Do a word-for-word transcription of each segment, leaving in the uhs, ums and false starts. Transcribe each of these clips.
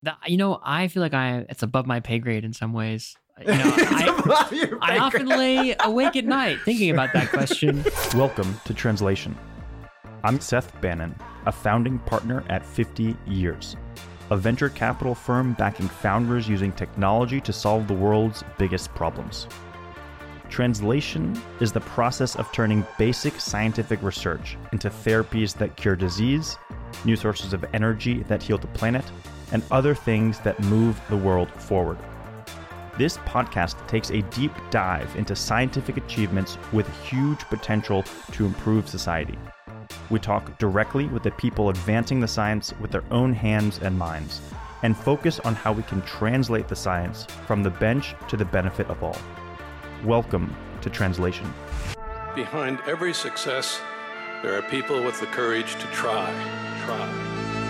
That, you know, I feel like I it's above my pay grade in some ways. You know, I, I often lay awake at night thinking about that question. Welcome to Translation. I'm Seth Bannon, a founding partner at fifty years, a venture capital firm backing founders using technology to solve the world's biggest problems. Translation is the process of turning basic scientific research into therapies that cure disease, new sources of energy that heal the planet, and other things that move the world forward. This podcast takes a deep dive into scientific achievements with huge potential to improve society. We talk directly with the people advancing the science with their own hands and minds, and focus on how we can translate the science from the bench to the benefit of all. Welcome to Translation. Behind every success, there are people with the courage to try, try, try.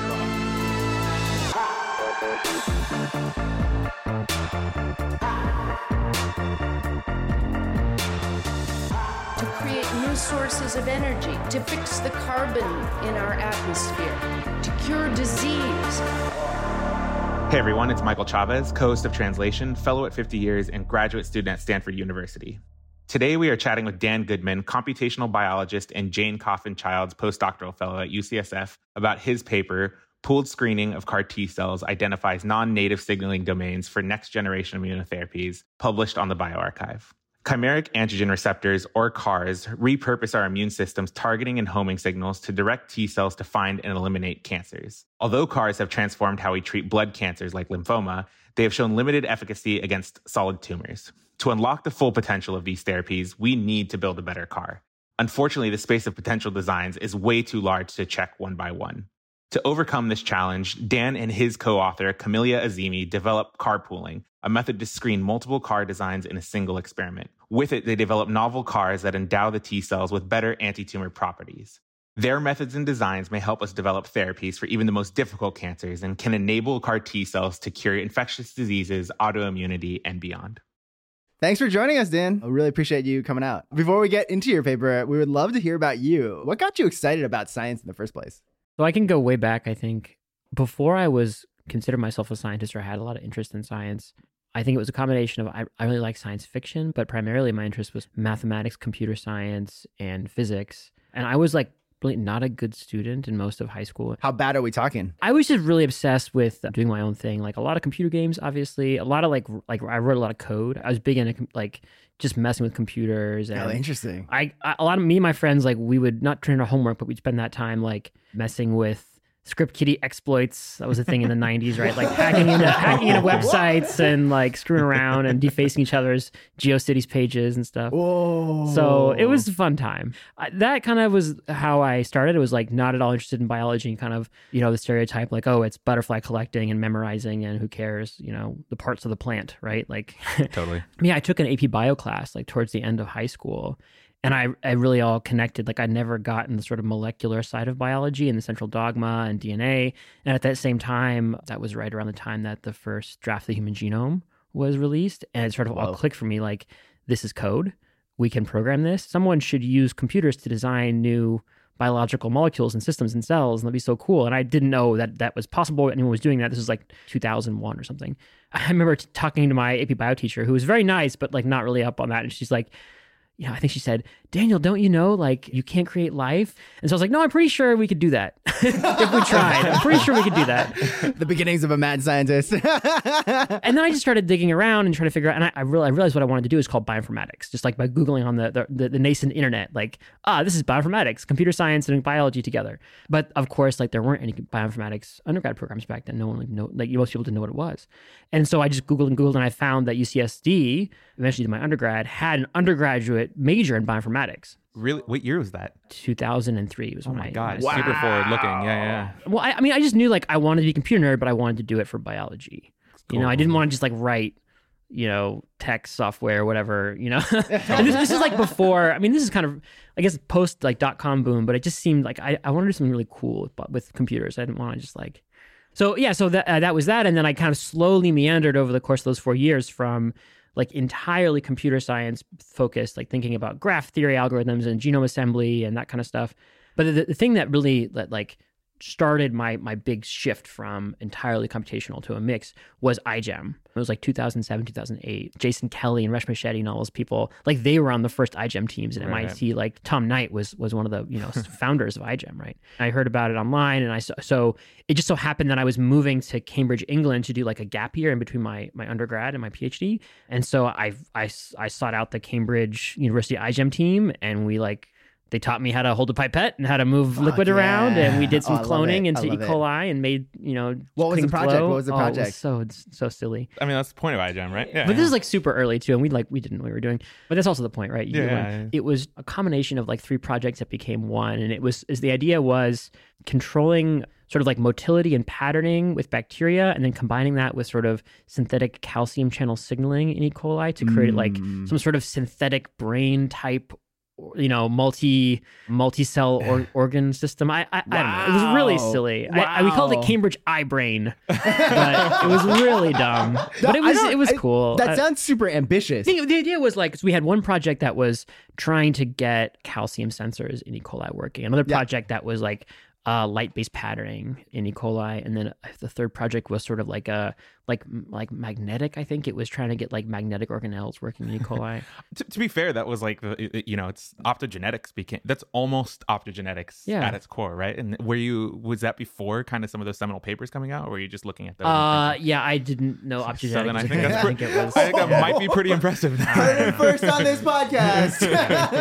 To create new sources of energy, to fix the carbon in our atmosphere, to cure disease. Hey everyone, it's Michael Chavez, co-host of Translation, fellow at fifty years, and graduate student at Stanford University. Today we are chatting with Dan Goodman, computational biologist and Jane Coffin-Childs, postdoctoral fellow at U C S F, about his paper, Pooled Screening of C A R T Cells Identifies Non-Native Signaling Domains for Next-Generation Immunotherapies, published on the bioRxiv. Chimeric antigen receptors, or C A Rs, repurpose our immune system's targeting and homing signals to direct T cells to find and eliminate cancers. Although C A Rs have transformed how we treat blood cancers like lymphoma, they have shown limited efficacy against solid tumors. To unlock the full potential of these therapies, we need to build a better C A R. Unfortunately, the space of potential designs is way too large to check one by one. To overcome this challenge, Dan and his co-author, Camilia Azimi, developed C A R pooling, a method to screen multiple C A R designs in a single experiment. With it, they developed novel C A Rs that endow the T cells with better anti-tumor properties. Their methods and designs may help us develop therapies for even the most difficult cancers and can enable C A R T cells to cure infectious diseases, autoimmunity, and beyond. Thanks for joining us, Dan. I really appreciate you coming out. Before we get into your paper, we would love to hear about you. What got you excited about science in the first place? So I can go way back, I think. Before I was considered myself a scientist or had a lot of interest in science, I think it was a combination of, I, I really like science fiction, but primarily my interest was mathematics, computer science, and physics. And I was like really not a good student in most of high school. How bad are we talking? I was just really obsessed with doing my own thing, like a lot of computer games, obviously, a lot of like, like I wrote a lot of code. I was big into like just messing with computers. And oh, interesting. I, I, a lot of me and my friends, like we would not turn in our homework, but we'd spend that time like messing with Script Kiddie exploits. That was a thing in the nineties, right? Like hacking into hacking into websites and like screwing around and defacing each other's GeoCities pages and stuff. Whoa. So it was a fun time. I, that kind of was how I started. It was like not at all interested in biology and kind of, you know, the stereotype like, oh, it's butterfly collecting and memorizing and who cares, you know, the parts of the plant, right? Like, Totally. Yeah, I took an A P bio class like towards the end of high school. And I, I really all connected, like I'd never gotten the sort of molecular side of biology and the central dogma and D N A. And at that same time, that was right around the time that the first draft of the human genome was released. And it sort of Whoa. all clicked for me, like, this is code. We can program this. Someone should use computers to design new biological molecules and systems and cells, and that'd be so cool. And I didn't know that that was possible. Anyone was doing that. This was like two thousand one or something. I remember t- talking to my A P bio teacher, who was very nice, but like not really up on that. And she's like, you know, I think she said, Daniel, don't you know, like, you can't create life? And so I was like, no, I'm pretty sure we could do that. If we tried, I'm pretty sure we could do that. The beginnings of a mad scientist. And then I just started digging around and trying to figure out, and I, I, realized, I realized what I wanted to do is called bioinformatics, just like by Googling on the, the, the nascent internet, like, ah, this is bioinformatics, computer science and biology together. But of course, like, there weren't any bioinformatics undergrad programs back then. No one would know, like, most people didn't know what it was. And so I just Googled and Googled, and I found that U C S D, eventually did my undergrad, had an undergraduate major in bioinformatics. Really? What year was that? two thousand three was Oh when my I... God, when I super forward looking. Yeah, yeah. Well, I, I mean, I just knew like I wanted to be a computer nerd, but I wanted to do it for biology. Cool. You know, I didn't want to just like write, you know, tech software or whatever, you know. And this, this is like before, I mean, this is kind of, I guess, post like dot-com boom, but it just seemed like I, I wanted to do something really cool with, with computers. I didn't want to just like... So yeah, so that, uh, that was that. And then I kind of slowly meandered over the course of those four years from like entirely computer science focused, like thinking about graph theory algorithms and genome assembly and that kind of stuff. But the, the thing that really that like started my my big shift from entirely computational to a mix was iGEM. It was like two thousand seven, two thousand eight. Jason Kelly and Resh Machete and all those people, like they were on the first iGEM teams at right. M I T. Like Tom Knight was was one of the you know founders of iGEM, right? I heard about it online, and I so, so it just so happened that I was moving to Cambridge, England, to do like a gap year in between my my undergrad and my PhD, and so I I I sought out the Cambridge University iGEM team, and we like. They taught me how to hold a pipette and how to move Fuck liquid yeah. around, and we did some oh, cloning into E. it. coli and made, you know, what was the project? Glow. What was the oh, project? It was so it's so silly. I mean, that's the point of iGEM, right? Yeah. But this is like super early too, and we like we didn't know what we were doing. But that's also the point, right? You Yeah, learn- yeah, yeah. It was a combination of like three projects that became one, and it was is the idea was controlling sort of like motility and patterning with bacteria, and then combining that with sort of synthetic calcium channel signaling in E. coli to create like Mm. some sort of synthetic brain type, you know, multi multi cell or, organ system. I I, I don't know. It was really Wow. silly. I, I, we called it Wow. Cambridge iBrain, but it was really dumb. But it I was don't- it was I- cool. That I- sounds super ambitious. the, the idea was like, so we had one project that was trying to get calcium sensors in E. coli working. Another Yeah. project that was like uh, light-based patterning in E. coli, and then the third project was sort of like a like like magnetic. I think it was trying to get like magnetic organelles working in E. coli. To, to be fair, that was like the it- you know it's optogenetics became that's almost optogenetics Yeah. at its core, right? And were you was that before kind of some of those seminal papers coming out, or were you just looking at those? and uh, thinking- yeah, I didn't know optogenetics. so then I was a think thing. that's I pretty, think it was. I think that yeah. might be pretty impressive. Heard it first on this podcast.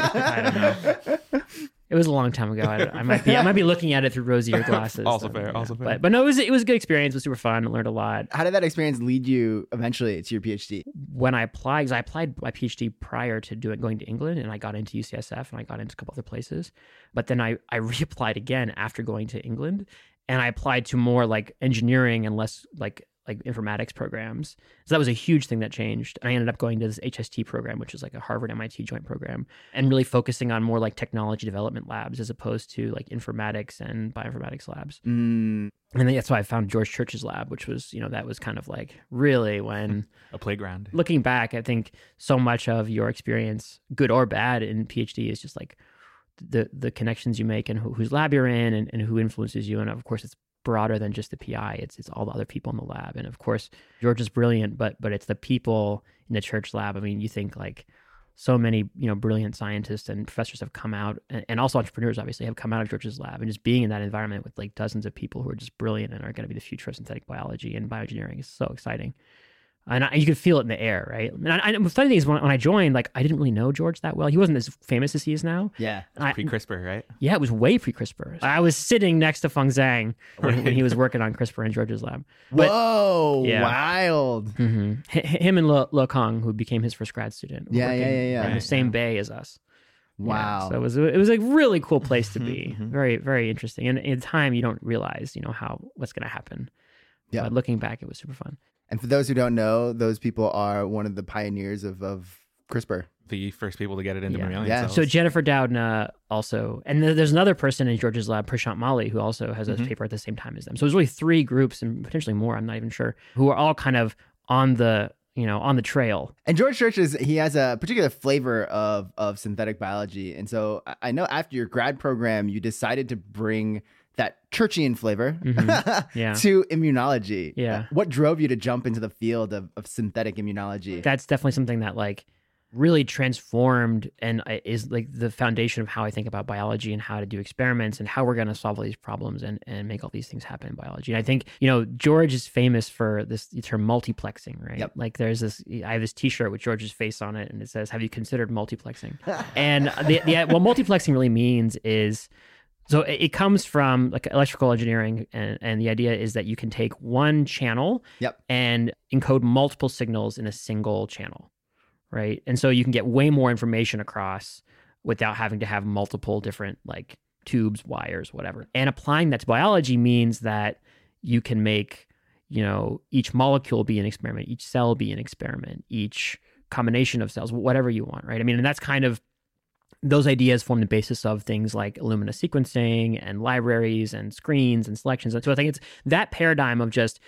I don't know. It was a long time ago. I, I might be I might be looking at it through rosier glasses. Also so, fair, yeah. also fair. But but no, it was it was a good experience. It was super fun. I learned a lot. How did that experience lead you eventually to your PhD? When I applied, because I applied my PhD prior to doing going to England, and I got into U C S F and I got into a couple other places. But then I I reapplied again after going to England, and I applied to more like engineering and less like like informatics programs. So that was a huge thing that changed. And I ended up going to this H S T program, which is like a Harvard M I T joint program, and really focusing on more like technology development labs as opposed to like informatics and bioinformatics labs. Mm, And then that's why I found George Church's lab, which was, you know, that was kind of like really when a playground. looking back, I think so much of your experience, good or bad, in PhD is just like the the connections you make and who, whose lab you're in and, and who influences you. And of course, it's broader than just the P I. It's it's all the other people in the lab. And of course, George is brilliant, but but it's the people in the Church lab. I mean, you think like so many, you know, brilliant scientists and professors have come out, and, and also entrepreneurs obviously have come out of George's lab, and just being in that environment with like dozens of people who are just brilliant and are going to be the future of synthetic biology and bioengineering is so exciting. And I, you can feel it in the air, right? And I, I, the funny thing is, when, when I joined, like I didn't really know George that well. He wasn't as famous as he is now. yeah. And I- Pre-CRISPR, right? yeah, it was way pre-CRISPR. I was sitting next to Feng Zhang when, when he was working on CRISPR in George's lab. But Whoa, Yeah. wild. mhm. H- him and Le, Le Kong, who became his first grad student, were Yeah, yeah, working yeah, yeah. in the Right, same yeah. bay as us. Yeah, Wow. so it was it was a really cool place to be. Mhm, mhm. Very very interesting. And in time, you don't realize you know how what's going to happen. Yeah. But looking back, it was super fun. And for those who don't know, those people are one of the pioneers of, of CRISPR. The first people to get it into Yeah. mammalian Yeah. cells. So Jennifer Doudna also, and there- there's another person in George's lab, Prashant Mali, who also has a Mhm. paper at the same time as them. So there's really three groups and potentially more. I'm not even sure, who are all kind of on the you know on the trail. And George Church is he has a particular flavor of of synthetic biology. And so I- I know after your grad program, you decided to bring that Churchian flavor Mhm. Yeah. to immunology. Yeah. What drove you to jump into the field of, of synthetic immunology? That's definitely something that like really transformed and uh, is like the foundation of how I think about biology and how to do experiments and how we're going to solve all these problems and, and make all these things happen in biology. And I think, you know, George is famous for this term multiplexing, right? Yep. Like there's this, I have this t-shirt with George's face on it and it says, have you considered multiplexing? and the, the, what multiplexing really means is, so it, it comes from like electrical engineering, and, and the idea is that you can take one channel Yep. and encode multiple signals in a single channel, right? And so you can get way more information across without having to have multiple different like tubes, wires, whatever. And applying that to biology means that you can make, you know, each molecule be an experiment, each cell be an experiment, each combination of cells, whatever you want, right? I mean, and that's kind of those ideas form the basis of things like Illumina sequencing and libraries and screens and selections. And so I think it's that paradigm of just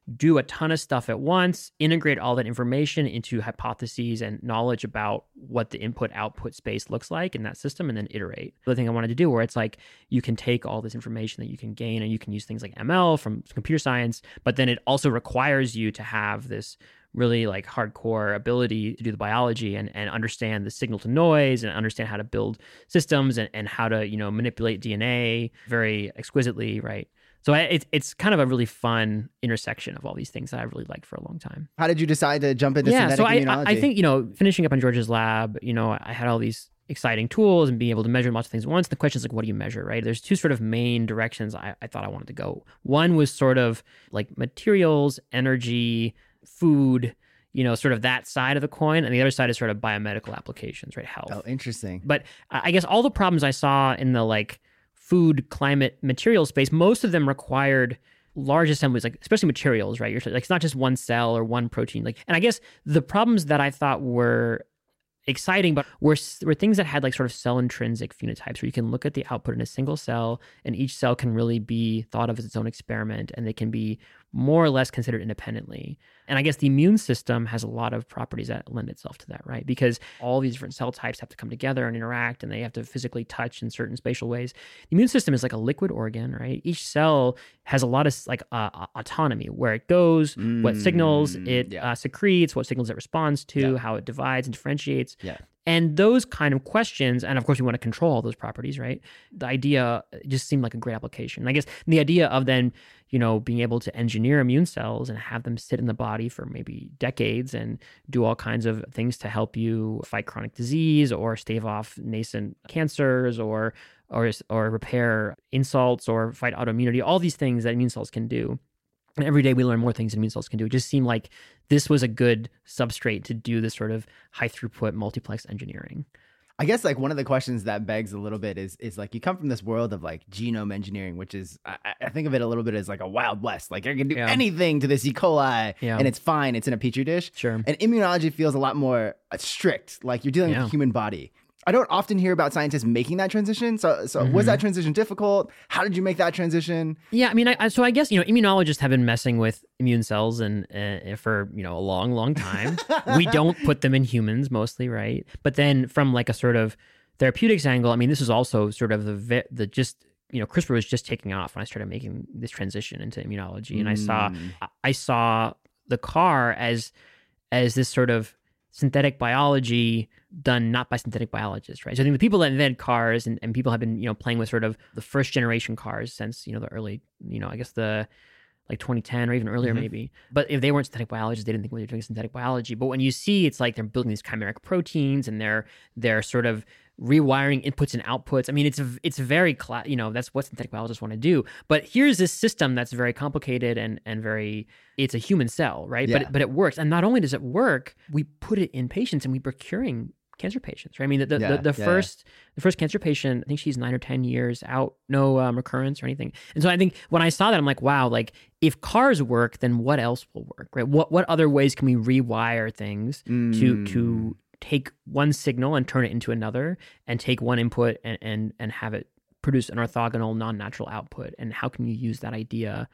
do a ton of stuff at once, integrate all that information into hypotheses and knowledge about what the input-output space looks like in that system, and then iterate. The thing I wanted to do where it's like you can take all this information that you can gain and you can use things like M L from computer science, but then it also requires you to have this really like hardcore ability to do the biology and, and understand the signal to noise and understand how to build systems and, and how to, you know, manipulate D N A very exquisitely, right? So I, it's it's kind of a really fun intersection of all these things that I've really liked for a long time. How did you decide to jump into yeah, synthetic so I, immunology? I I think, you know, finishing up in George's lab, you know, I had all these exciting tools and being able to measure lots of things at once. The question is like, what do you measure, right? There's two sort of main directions I, I thought I wanted to go. One was sort of like materials, energy, food, you know, sort of that side of the coin. And the other side is sort of biomedical applications, right? Health. Oh, interesting. But I guess all the problems I saw in the like food, climate, material space, most of them required large assemblies, like especially materials, right? You're like, it's not just one cell or one protein. Like, and I guess the problems that I thought were exciting, but were, were things that had like sort of cell intrinsic phenotypes where you can look at the output in a single cell and each cell can really be thought of as its own experiment and they can be more or less considered independently. And I guess the immune system has a lot of properties that lend itself to that, right? Because all these different cell types have to come together and interact and they have to physically touch in certain spatial ways. The immune system is like a liquid organ, right? Each cell has a lot of like uh, autonomy, where it goes, mm, what signals it yeah. uh, secretes, what signals it responds to, yeah. how it divides and differentiates. Yeah. And those kind of questions, and of course we want to control all those properties, right? The idea just seemed like a great application. And I guess the idea of then, you know, being able to engineer immune cells and have them sit in the body for maybe decades and do all kinds of things to help you fight chronic disease or stave off nascent cancers or or or repair insults or fight autoimmunity, all these things that immune cells can do. And every day we learn more things that immune cells can do. It just seemed like this was a good substrate to do this sort of high throughput multiplex engineering. I guess like one of the questions that begs a little bit is is like you come from this world of like genome engineering, which is I, I think of it a little bit as like a wild west. Like I can do yeah. anything to this E. coli yeah. and it's fine. It's in a petri dish. Sure. And immunology feels a lot more strict. Like you're dealing yeah. with the human body. I don't often hear about scientists making that transition. So, so mm-hmm. was that transition difficult? How did you make that transition? Yeah, I mean, I, so I guess, you know, immunologists have been messing with immune cells and uh, for, you know, a long, long time. We don't put them in humans mostly, right? But then from like a sort of therapeutics angle, I mean, this is also sort of the the just, you know, CRISPR was just taking off when I started making this transition into immunology, and mm. I saw I saw the C A R as as this sort of synthetic biology done not by synthetic biologists, right? So I think the people that invented C A Rs and, and people have been, you know, playing with sort of the first generation C A Rs since, you know, the early, you know, I guess the like twenty ten or even earlier mm-hmm. maybe. But if they weren't synthetic biologists, they didn't think they were doing synthetic biology. But when you see it's like they're building these chimeric proteins and they're they're sort of rewiring inputs and outputs. I mean, it's it's very, cla- you know, that's what synthetic biologists want to do. But here's this system that's very complicated and and very, it's a human cell, right? Yeah. But but it works. And not only does it work, we put it in patients and we were curing cancer patients, right? I mean, the the, yeah, the, the yeah, first yeah. the first cancer patient, I think she's nine or ten years out, no um, recurrence or anything. And so I think when I saw that, I'm like, wow, like if C A Rs work, then what else will work, right? What what other ways can we rewire things mm. to to take one signal and turn it into another, and take one input and and and have it produce an orthogonal, non-natural output? And how can you use that idea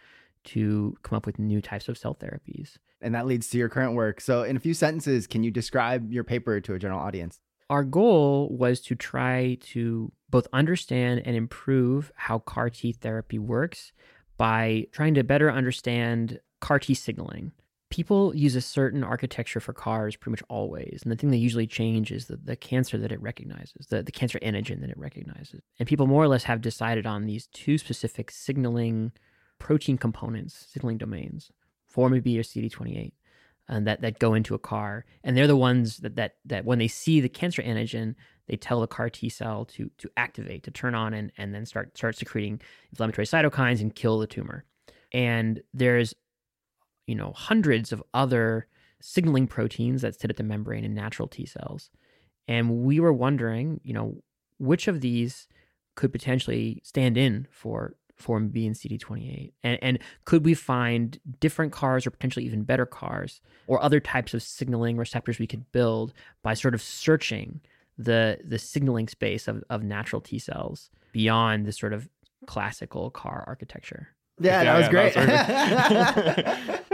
to come up with new types of cell therapies? And that leads to your current work. So in a few sentences, can you describe your paper to a general audience? Our goal was to try to both understand and improve how C A R T therapy works by trying to better understand C A R T signaling. People use a certain architecture for C A Rs pretty much always. And the thing they usually change is the, the cancer that it recognizes, the, the cancer antigen that it recognizes. And people more or less have decided on these two specific signaling protein components, signaling domains, four M B or C D twenty-eight, and that, that go into a C A R. And they're the ones that, that that when they see the cancer antigen, they tell the C A R T cell to to activate, to turn on and, and then start start secreting inflammatory cytokines and kill the tumor. And there's, you know, hundreds of other signaling proteins that sit at the membrane in natural T cells. And we were wondering, you know, which of these could potentially stand in for four M B and C D twenty-eight? And, and could we find different C A Rs or potentially even better C A Rs or other types of signaling receptors we could build by sort of searching the the signaling space of, of natural T cells beyond the sort of classical C A R architecture? Yeah, yeah that was yeah, great. That was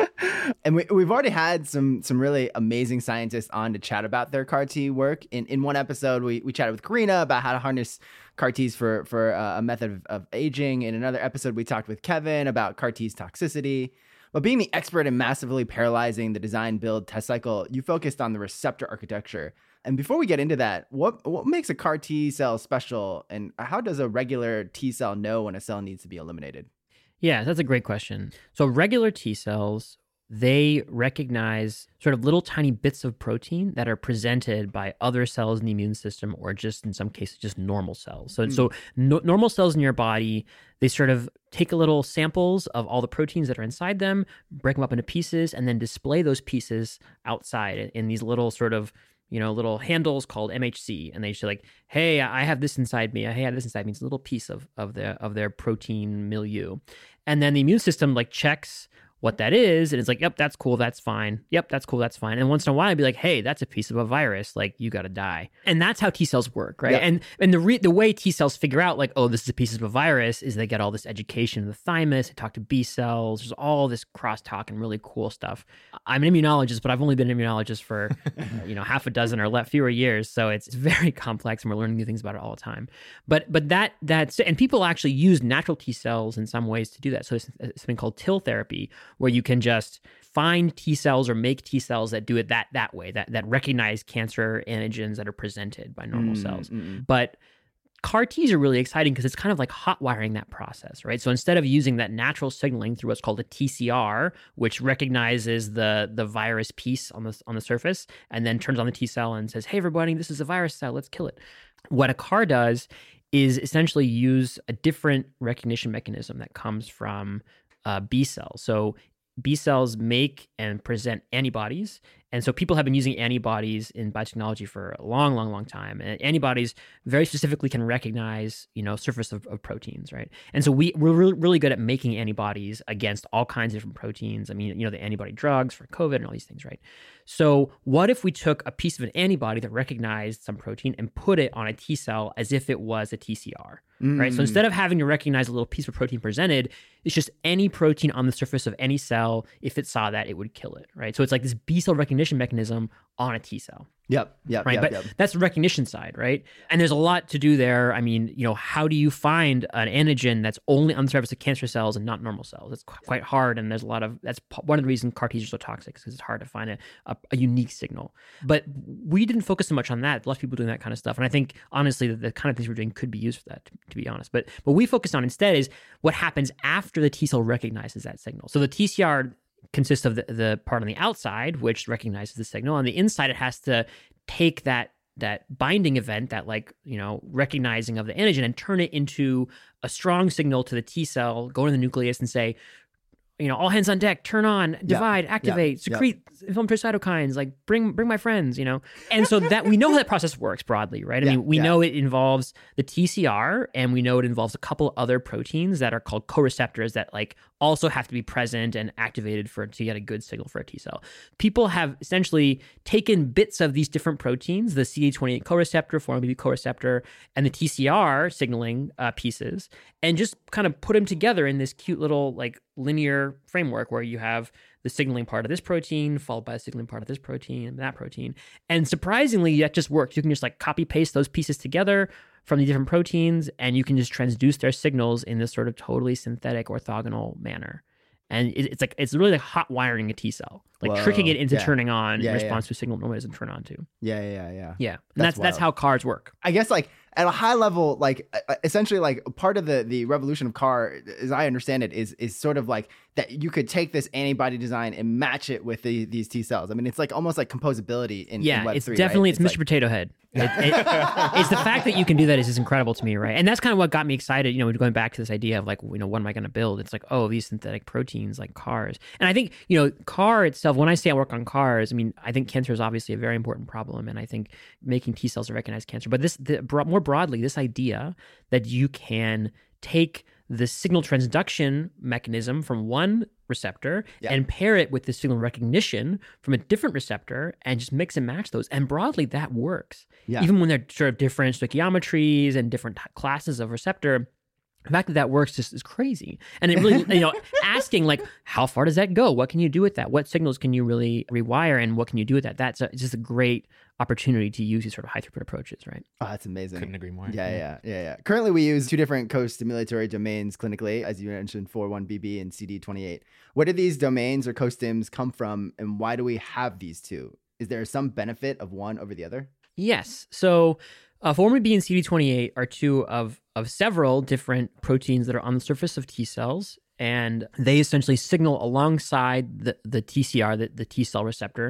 And we, we've already had some some really amazing scientists on to chat about their C A R T work. In in one episode, we, we chatted with Karina about how to harness C A R Ts for, for uh, a method of, of aging. In another episode, we talked with Kevin about C A R T's toxicity. But being the expert in massively parallelizing the design, build, test cycle, you focused on the receptor architecture. And before we get into that, what what makes a C A R T cell special, and how does a regular T cell know when a cell needs to be eliminated? Yeah, that's a great question. So regular T cells, they recognize sort of little tiny bits of protein that are presented by other cells in the immune system, or just in some cases, just normal cells. So, mm. so no, normal cells in your body, they sort of take a little samples of all the proteins that are inside them, break them up into pieces, and then display those pieces outside in, in these little sort of, you know, little handles called M H C. And they say like, hey, I have this inside me. Hey, I have this inside me. It's a little piece of, of, their, of their protein milieu. And then the immune system like checks what that is, and it's like, yep, that's cool, that's fine. Yep, that's cool, that's fine. And once in a while, I'd be like, hey, that's a piece of a virus. Like, you got to die. And that's how T cells work, right? Yep. And and the re- the way T cells figure out, like, oh, this is a piece of a virus, is they get all this education in the thymus. They talk to B cells. There's all this crosstalk and really cool stuff. I'm an immunologist, but I've only been an immunologist for uh, you know half a dozen or less, fewer years. So it's, it's very complex, and we're learning new things about it all the time. But but that that's and people actually use natural T cells in some ways to do that. So there's something called TIL therapy, where you can just find T cells or make T cells that do it that that way, that that recognize cancer antigens that are presented by normal mm, cells. Mm. But C A R Ts are really exciting because it's kind of like hot wiring that process, right? So instead of using that natural signaling through what's called a T C R, which recognizes the the virus piece on the on the surface and then turns on the T cell and says, hey, everybody, this is a virus cell, let's kill it. What a C A R does is essentially use a different recognition mechanism that comes from uh, B cells. So B cells make and present antibodies. And so people have been using antibodies in biotechnology for a long, long, long time. And antibodies very specifically can recognize, you know, surface of, of proteins, right? And so we, we're really, really good at making antibodies against all kinds of different proteins. I mean, you know, the antibody drugs for COVID and all these things, right? So what if we took a piece of an antibody that recognized some protein and put it on a T cell as if it was a T C R, mm. right? So instead of having to recognize a little piece of protein presented, it's just any protein on the surface of any cell. If it saw that, it would kill it, right? So it's like this B cell recognition mechanism on a T cell. Yep, yep, right. Yep, but yep. that's the recognition side, right? And there's a lot to do there. I mean, you know, how do you find an antigen that's only on the surface of cancer cells and not normal cells? It's quite hard, and there's a lot of that's one of the reasons C A R Ts are so toxic, because it's hard to find a, a, a unique signal. But we didn't focus so much on that. A lot of people doing that kind of stuff, and I think honestly that the kind of things we're doing could be used for that, to, to be honest. But what we focused on instead is what happens after the T cell recognizes that signal. So the T C R consists of the, the part on the outside, which recognizes the signal. On the inside, it has to take that that binding event, that like, you know, recognizing of the antigen, and turn it into a strong signal to the T cell, go to the nucleus and say, you know, all hands on deck, turn on, divide, yep. activate, yep. secrete yep. inflammatory cytokines, like bring bring my friends, you know. And so that we know how that process works broadly, right? I yeah, mean, we yeah. know it involves the T C R, and we know it involves a couple other proteins that are called co-receptors that like also have to be present and activated for to get a good signal for a T cell. People have essentially taken bits of these different proteins, the C D twenty-eight co-receptor, four N B B co-receptor, and the T C R signaling uh, pieces, and just kind of put them together in this cute little like linear framework where you have the signaling part of this protein followed by the signaling part of this protein and that protein. And surprisingly, that just works. You can just like copy paste those pieces together from the different proteins, and you can just transduce their signals in this sort of totally synthetic orthogonal manner. And it, it's like it's really like hot wiring a T cell, like Whoa. tricking it into yeah. turning on yeah, in response yeah. to a signal it normally doesn't turn on to. Yeah, yeah, yeah, yeah. Yeah, and that's that's, that's how C A Rs work. I guess like at a high level, like essentially like part of the, the revolution of C A R, as I understand it, is is sort of like that you could take this antibody design and match it with the, these T cells. I mean, it's like almost like composability in, yeah, in Web it's three, definitely, right? it's, it's Mister Like... Potato Head. It, it, it's the fact that you can do that is just incredible to me, right? And that's kind of what got me excited, you know, going back to this idea of like, you know, what am I going to build? It's like, oh, these synthetic proteins like C A Rs. And I think, you know, C A R itself, when I say I work on C A Rs, I mean, I think cancer is obviously a very important problem. And I think making T cells to recognize cancer. But this, the, more broadly, this idea that you can take the signal transduction mechanism from one receptor yeah. and pair it with the signal recognition from a different receptor and just mix and match those. And broadly, that works. Yeah. Even when they're sort of different stoichiometries and different classes of receptor, The fact that that works just is crazy. And it really, you know, asking like, how far does that go? What can you do with that? What signals can you really rewire and what can you do with that? That's a, just a great opportunity to use these sort of high throughput approaches, right? Oh, that's amazing. Couldn't agree more. Yeah, yeah, yeah, yeah. Currently, we use two different co-stimulatory domains clinically, as you mentioned, four one B B and C D twenty-eight. Where do these domains or co-stims come from, and why do we have these two? Is there some benefit of one over the other? Yes. So uh, four one B B and C D twenty-eight are two of, of several different proteins that are on the surface of T cells, and they essentially signal alongside the, the T C R, the, the T cell receptor,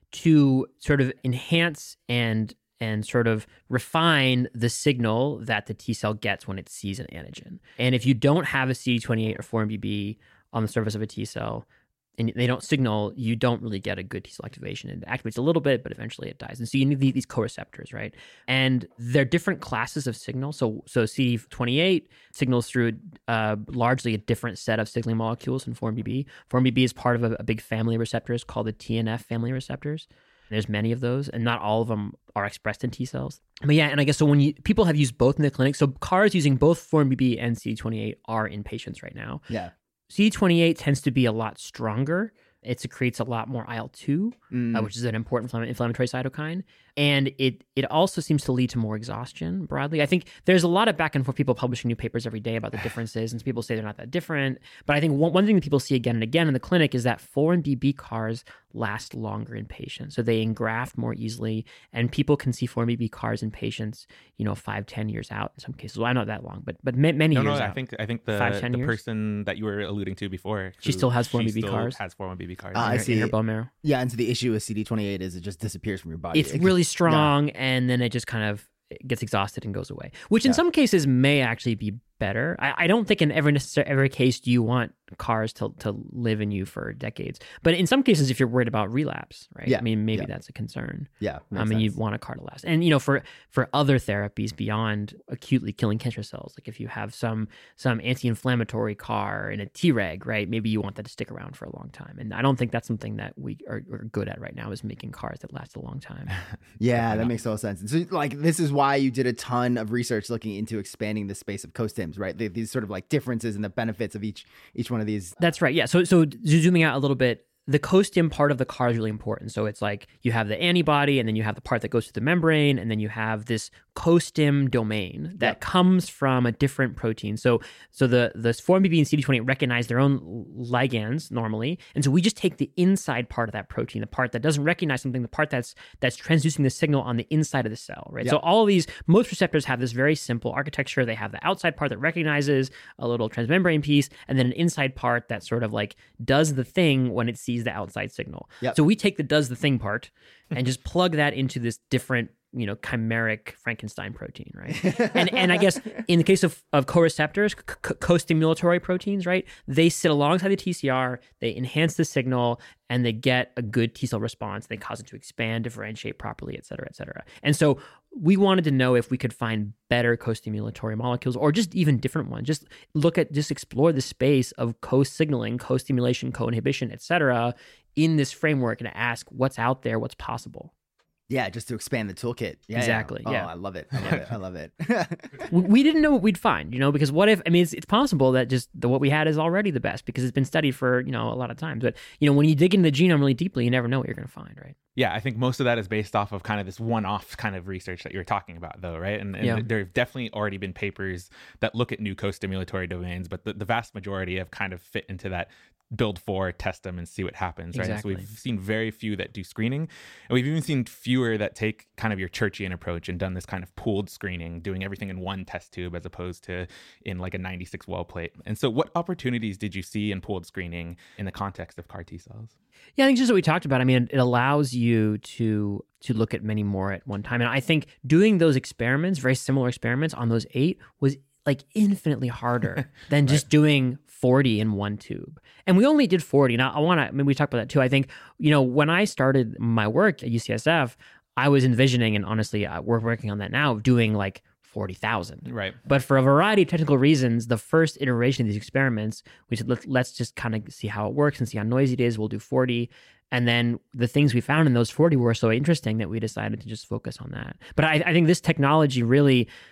to sort of enhance and and sort of refine the signal that the T cell gets when it sees an antigen. And if you don't have a C D twenty-eight or four one B B on the surface of a T cell, and they don't signal, you don't really get a good T cell activation. It activates a little bit, but eventually it dies. And so you need these co-receptors, right? And they're different classes of signal. So so C D twenty-eight signals through uh, largely a different set of signaling molecules than four one B B. four one B B is part of a, a big family of receptors called the T N F family of receptors. There's many of those, and not all of them are expressed in T cells. But yeah, and I guess so when you people have used both in the clinic, so C A Rs using both four one B B and C D twenty-eight are in patients right now. Yeah. C D twenty-eight tends to be a lot stronger. It secretes a lot more I L two, Mm. uh, which is an important inflamm- inflammatory cytokine. And it it also seems to lead to more exhaustion broadly. I think there's a lot of back and forth, people publishing new papers every day about the differences, and people say they're not that different. But I think one, one thing that people see again and again in the clinic is that four one B B C A Rs last longer in patients. So they engraft more easily, and people can see four one B B C A Rs in patients, you know, five, ten years out in some cases. Well, I know that long, but but ma- many no, years no, out. I think I think the, Five, ten the years? person that you were alluding to before, She who- still has four one B B she C A still Rs? has four one B B C A Rs. Uh, I in, see. in her bone marrow. Yeah, and so the issue with C D twenty-eight is it just disappears from your body. It's It- really strong, and then it just kind of gets exhausted and goes away, which in Yeah. some cases may actually be better. I, I don't think in every necessary every case do you want C A Rs to, to live in you for decades. But in some cases, if you're worried about relapse, right? Yeah, I mean, maybe yeah. that's a concern. Yeah, I makes mean, you sense. want a C A R to last. And, you know, for for other therapies beyond acutely killing cancer cells, like if you have some some anti-inflammatory C A R and a Treg, right, maybe you want that to stick around for a long time. And I don't think that's something that we are, are good at right now, is making C A Rs that last a long time. Yeah, that makes total sense. And so, like, this is why you did a ton of research looking into expanding the space of co-stims, right? They, these sort of like differences and the benefits of each each one of these. That's right. Yeah. So so zooming out a little bit, the co-stim part of the C A R is really important. So it's like you have the antibody, and then you have the part that goes through the membrane, and then you have this co-stim domain that Yep. comes from a different protein. So so the the four one B B and C D twenty-eight recognize their own ligands normally, and so we just take the inside part of that protein, the part that doesn't recognize something, the part that's that's transducing the signal on the inside of the cell, right? Yep. So all of these, most receptors have this very simple architecture. They have the outside part that recognizes a little transmembrane piece, and then an inside part that sort of like does the thing when it sees the outside signal. Yep. So we take the does the thing part and just plug that into this different, you know, chimeric Frankenstein protein, right? and and I guess in the case of, of co-receptors, c- co-stimulatory proteins, right, they sit alongside the T C R, they enhance the signal, and they get a good T cell response. They cause it to expand, differentiate properly, et cetera, et cetera. And so we wanted to know if we could find better co-stimulatory molecules, or just even different ones. Just look at, just explore the space of co-signaling, co-stimulation, co-inhibition, et cetera, in this framework, and ask what's out there, what's possible. Yeah, just to expand the toolkit. Yeah, Exactly, Yeah. Oh, yeah. I love it. I love it. I love it. we we didn't know what we'd find, you know, because what if, I mean, it's, it's possible that just the, what we had is already the best because it's been studied for, you know, a lot of times. But, you know, when you dig into the genome really deeply, you never know what you're going to find, right? Yeah, I think most of that is based off of kind of this one-off kind of research that you're talking about, though, right? And, and Yeah. there have definitely already been papers that look at new co-stimulatory domains, but the, the vast majority have kind of fit into that build four, test them, and see what happens, right? Exactly. So we've seen very few that do screening, and we've even seen fewer that take kind of your Churchian approach and done this kind of pooled screening, doing everything in one test tube as opposed to in like a ninety-six well plate. And so what opportunities did you see in pooled screening in the context of C A R T cells? Yeah, I think just what we talked about. I mean, it allows you to to look at many more at one time. And I think doing those experiments, very similar experiments on those eight, was like infinitely harder than just doing forty in one tube. And we only did forty. Now, I want to, I mean, we talked about that too. I think, you know, when I started my work at U C S F, I was envisioning, and honestly, uh, we're working on that now, of doing like forty thousand. Right. But for a variety of technical reasons, the first iteration of these experiments, we said, Let, let's just kind of see how it works and see how noisy it is. We'll do forty. And then the things we found in those forty were so interesting that we decided to just focus on that. But I, I think this technology really,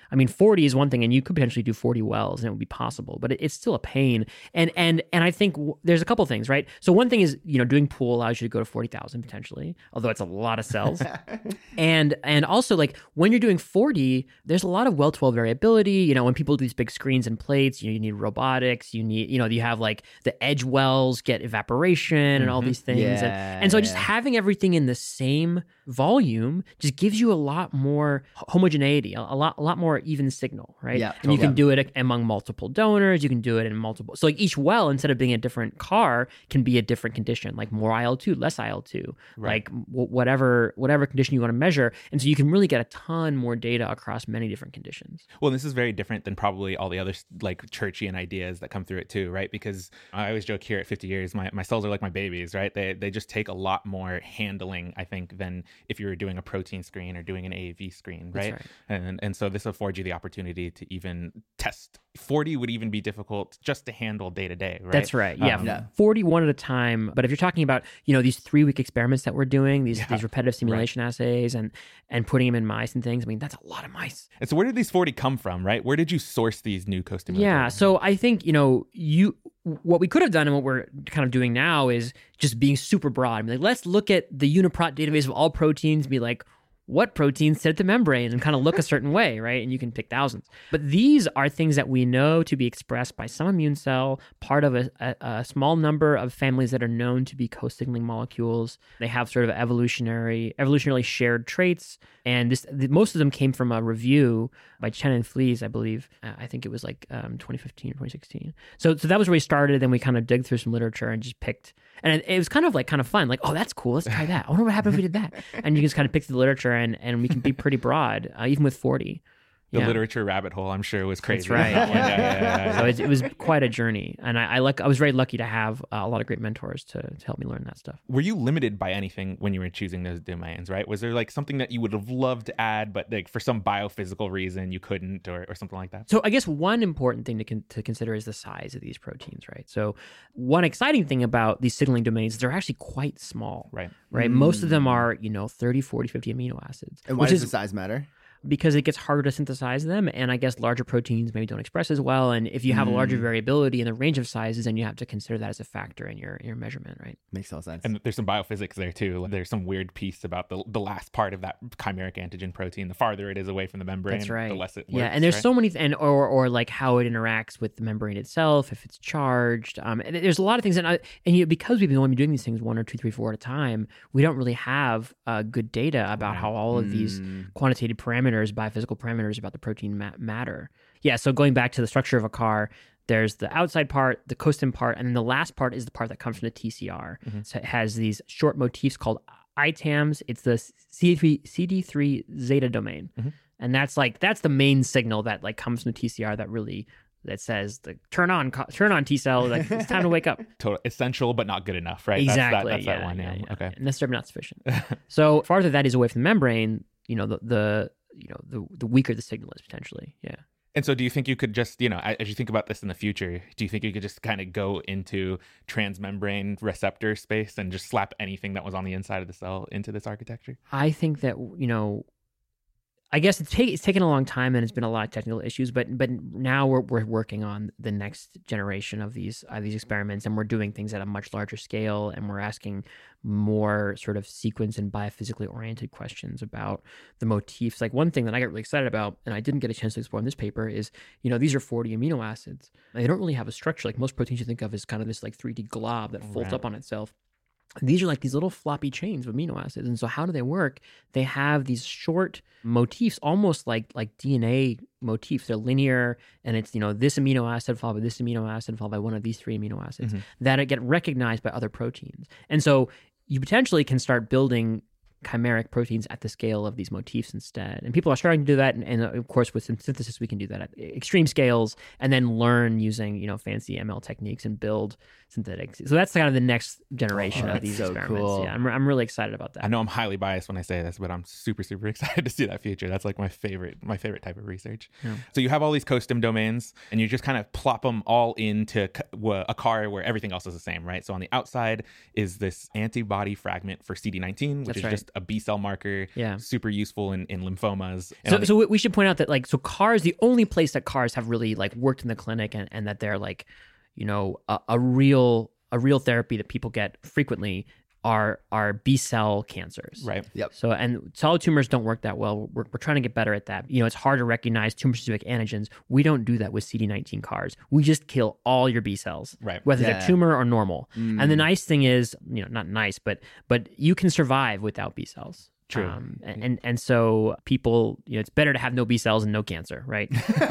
I mean, forty is one thing, and you could potentially do forty wells, and it would be possible, but it, it's still a pain. And and and I think w- there's a couple things, right? So one thing is, you know, doing pool allows you to go to forty thousand potentially, although it's a lot of cells. and and also, like, when you're doing forty, there's a lot of well to well variability. You know, when people do these big screens and plates, you know, you need robotics, you need, you know, you have like the edge wells get evaporation and mm-hmm. all these things. Yeah, and, and so yeah. just having everything in the same volume just gives you a lot more homogeneity, a, a lot a lot more even signal, right? Yeah, and totally. you can do it among multiple donors, you can do it in multiple, so like each well, instead of being a different car, can be a different condition, like more I L two, less I L two, right. like w- whatever whatever condition you want to measure. And so you can really get a ton more data across many different conditions. Well, this is very different than probably all the other like churchian ideas that come through it too, right? Because I always joke here at fifty years, my, my cells are like my babies, right? They they just take a lot more handling, I think, than if you were doing a protein screen or doing an A A V screen, right? right. And and so this affords you the opportunity to even test. forty would even be difficult just to handle day to day, right? That's right. Yeah. Um, yeah. forty-one at a time. But if you're talking about, you know, these three week experiments that we're doing, these Yeah. these repetitive simulation right. assays and and putting them in mice and things, I mean, that's a lot of mice. And so where did these forty come from, right? Where did you source these new co-stimulators? Yeah. So I think, you know, you what we could have done and what we're kind of doing now is just being super broad. I mean, like, let's look at the UniProt database of all proteins and be like, what proteins sit at the membrane, and kind of look a certain way, right? And you can pick thousands. But these are things that we know to be expressed by some immune cell, part of a, a, a small number of families that are known to be co-signaling molecules. They have sort of evolutionary, evolutionarily shared traits. And this, the, most of them came from a review by Chen and Flees, I believe. Uh, I think it was like um, twenty fifteen or twenty sixteen. So, so that was where we started. Then we kind of dug through some literature and just picked. And it, it was kind of like kind of fun. Like, oh, that's cool. Let's try that. I wonder what happened if we did that. And you just kind of pick through the literature, and, and we can be pretty broad, uh, even with forty. The yeah. literature rabbit hole, I'm sure, was crazy. That's right. yeah, yeah, yeah, yeah. So it, it was quite a journey, and I, I like I was very lucky to have uh, a lot of great mentors to to help me learn that stuff. Were you limited by anything when you were choosing those domains? Right? Was there like something that you would have loved to add, but like for some biophysical reason you couldn't, or, or something like that? So I guess one important thing to con- to consider is the size of these proteins, right? So one exciting thing about these signaling domains is they're actually quite small, right? Right. Mm. Most of them are, you know, thirty, forty, fifty amino acids. And why which does is, the size matter? Because it gets harder to synthesize them, and I guess larger proteins maybe don't express as well. And if you have mm. a larger variability in the range of sizes, then you have to consider that as a factor in your in your measurement, right? Makes all sense. And there's some biophysics there too. There's some weird piece about the the last part of that chimeric antigen protein. The farther it is away from the membrane, That's right. the less it works. Yeah, and there's right? so many, th- and or or like how it interacts with the membrane itself, if it's charged. Um, and there's a lot of things, and I, and you know, because we've been only doing these things one or two, three, four at a time, we don't really have uh, good data about how all of these Mm. quantitative parameters, biophysical parameters about the protein ma- matter. Yeah, so going back to the structure of a car, there's the outside part, the costim part, and then the last part is the part that comes from the T C R. Mm-hmm. So it has these short motifs called I TAMs. It's the C D three zeta domain. Mm-hmm. And that's like, that's the main signal that like comes from the T C R that really, that says the turn on, turn on T cell, like it's time to wake up. Total essential, but not good enough, right? Exactly. That's, that, that's yeah, that one. Yeah, Yeah. yeah. Okay. Necessarily not sufficient. So farther that is away from the membrane, you know, the, the you know, the the weaker the signal is potentially. Yeah. And so do you think you could just, you know, as you think about this in the future, do you think you could just kind of go into transmembrane receptor space and just slap anything that was on the inside of the cell into this architecture? I think that, you know, I guess it's, take, it's taken a long time and it's been a lot of technical issues, but but now we're we're working on the next generation of these uh, these experiments, and we're doing things at a much larger scale, and we're asking more sort of sequence and biophysically oriented questions about the motifs. Like one thing that I got really excited about, and I didn't get a chance to explore in this paper, is, you know, these are forty amino acids. They don't really have a structure. Like most proteins you think of as kind of this like three D glob that folds right. up on itself. These are like these little floppy chains of amino acids. And so how do they work? They have these short motifs, almost like like D N A motifs. They're linear, and it's, you know, this amino acid followed by this amino acid followed by one of these three amino acids mm-hmm. that get recognized by other proteins. And so you potentially can start building chimeric proteins at the scale of these motifs instead. And people are starting to do that. And, and of course, with synthesis, we can do that at extreme scales and then learn using, you know, fancy M L techniques and build synthetic. So that's kind of the next generation oh, of these so experiments. Cool. Yeah, I'm, I'm really excited about that. I know I'm highly biased when I say this, but I'm super, super excited to see that future. That's like my favorite, my favorite type of research. Yeah. So you have all these costim domains and you just kind of plop them all into a car where everything else is the same, right? So on the outside is this antibody fragment for C D nineteen, which that's is right. just just a B cell marker. Yeah. Super useful in, in lymphomas. And So, the- so we should point out that like, so CARs, the only place that CARs have really like worked in the clinic and, and that they're like, you know, a, a real, a real therapy that people get frequently are are B cell cancers. Right. Yep. So, and solid tumors don't work that well. We're, we're trying to get better at that. You know, it's hard to recognize tumor-specific antigens. We don't do that with C D nineteen CARs. We just kill all your B cells, Right. whether Yeah. they're tumor or normal. Mm. And the nice thing is, you know, not nice, but but you can survive without B cells. True. Um, and, and and so people, you know, it's better to have no B cells and no cancer, right?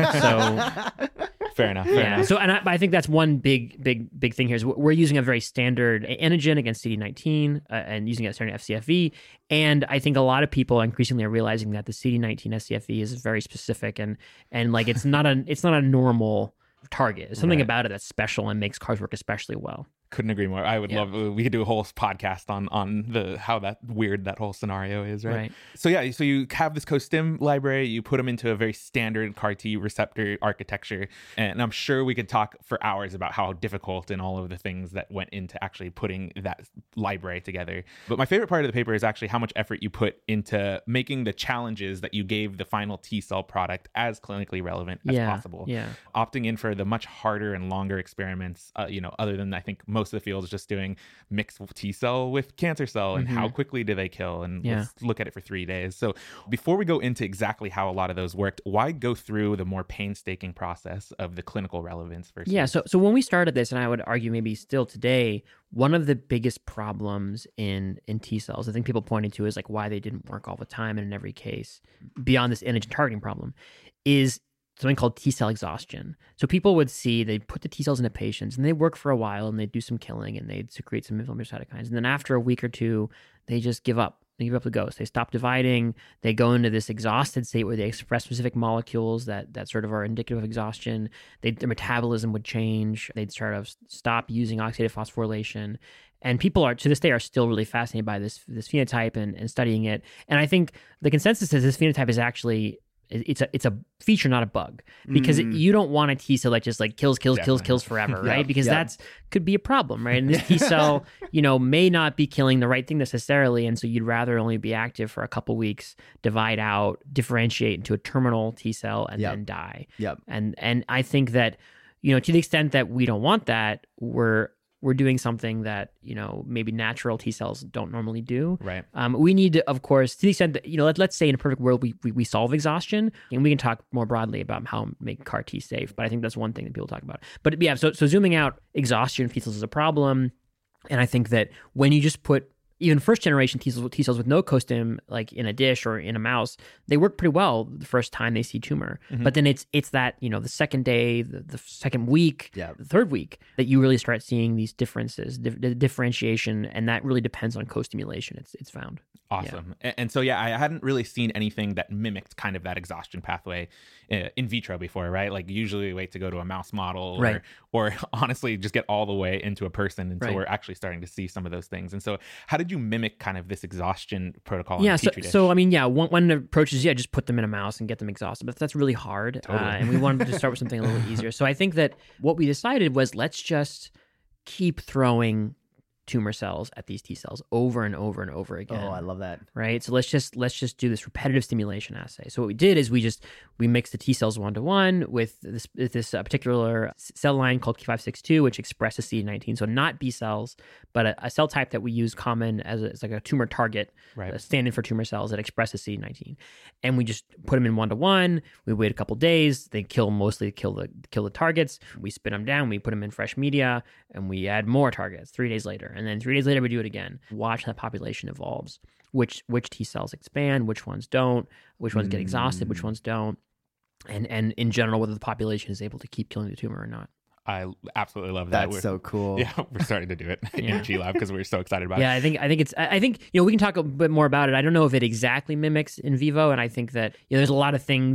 So Fair enough. Fair yeah. enough. So, and I, I think that's one big, big, big thing here is we're using a very standard antigen against C D nineteen uh, and using a standard F C F V. And I think a lot of people increasingly are realizing that the C D nineteen S C F V is very specific and and like it's not a it's not a normal target. There's something Right. about it that's special and makes CARs work especially well. Couldn't agree more. I would Yeah. love, we could do a whole podcast on on the how that weird that whole scenario is, right? Right. So yeah, so you have this co-stim library, you put them into a very standard C A R T receptor architecture, and I'm sure we could talk for hours about how difficult and all of the things that went into actually putting that library together. But my favorite part of the paper is actually how much effort you put into making the challenges that you gave the final T cell product as clinically relevant as Yeah. possible. Yeah. Opting in for the much harder and longer experiments, uh, you know, other than I think most of the field is just doing mixed T cell with cancer cell and how quickly do they kill, and Yeah. let's look at it for three days. So before we go into exactly how a lot of those worked, why go through the more painstaking process of the clinical relevance versus? Yeah. So, so when we started this, and I would argue maybe still today, one of the biggest problems in in T cells, I think people pointed to, is like why they didn't work all the time and in every case, beyond this antigen targeting problem, is something called T cell exhaustion. So people would see, they'd put the T cells into patients and they work for a while and they'd do some killing and they'd secrete some inflammatory cytokines. And then after a week or two, they just give up. They give up the ghost. They stop dividing. They go into this exhausted state where they express specific molecules that that sort of are indicative of exhaustion. They, their metabolism would change. They'd sort of stop using oxidative phosphorylation. And people are, to this day, are still really fascinated by this this phenotype and, and studying it. And I think the consensus is this phenotype is actually, it's a it's a feature, not a bug, because Mm. you don't want a T cell that just like kills, kills, kills, Definitely. kills forever, Yeah, right? Because yeah. that's could be a problem, right? And this T cell, you know, may not be killing the right thing necessarily, and so you'd rather only be active for a couple weeks, divide out, differentiate into a terminal T cell, and Yep. then die. Yep. And and I think that, you know, to the extent that we don't want that, we're we're doing something that, you know, maybe natural T cells don't normally do. Right. Um, we need to, of course, to the extent that, you know, let, let's say in a perfect world, we, we we solve exhaustion, and we can talk more broadly about how to make C A R T safe. But I think that's one thing that people talk about. But yeah, so so zooming out, exhaustion of T cells is a problem. And I think that when you just put even first generation T cells, T cells with no co-stim, like in a dish or in a mouse, they work pretty well the first time they see tumor. Mm-hmm. But then it's it's that, you know, the second day, the, the second week, Yeah. the third week that you really start seeing these differences, dif- the differentiation, and that really depends on co-stimulation. It's it's found. Awesome. And, and so, yeah, I hadn't really seen anything that mimicked kind of that exhaustion pathway uh, in vitro before, right? Like usually we wait to go to a mouse model or, Right. or honestly just get all the way into a person. And so Right. we're actually starting to see some of those things. And so how did you mimic kind of this exhaustion protocol? Yeah, in a so, Petri dish? so I mean, yeah, one, one approach is, yeah, just put them in a mouse and get them exhausted, but that's really hard. Totally. Uh, and we wanted to start with something a little easier. So I think that what we decided was let's just keep throwing tumor cells at these T cells over and over and over again. Oh, I love that. Right. So let's just let's just do this repetitive stimulation assay. So what we did is we just we mixed the T cells one to one with this with this uh, particular cell line called K five six two, which expresses C D nineteen. So not B cells, but a, a cell type that we use common as, a, as like a tumor target, Right. uh, stand in for tumor cells that expresses C D nineteen. And we just put them in one to one. We wait a couple days. They kill mostly kill the kill the targets. We spin them down. We put them in fresh media, and we add more targets. Three days later. And then three days later, we do it again. Watch how the population evolves. Which which T cells expand, which ones don't, which ones get exhausted, which ones don't. And and in general, whether the population is able to keep killing the tumor or not. I absolutely love that. That's We're- so cool. Yeah, we're starting to do it Yeah. in G Lab because we're so excited about Yeah, it. I think I think it's I I think you know we can talk a bit more about it. I don't know if it exactly mimics in vivo, and I think that you know there's a lot of things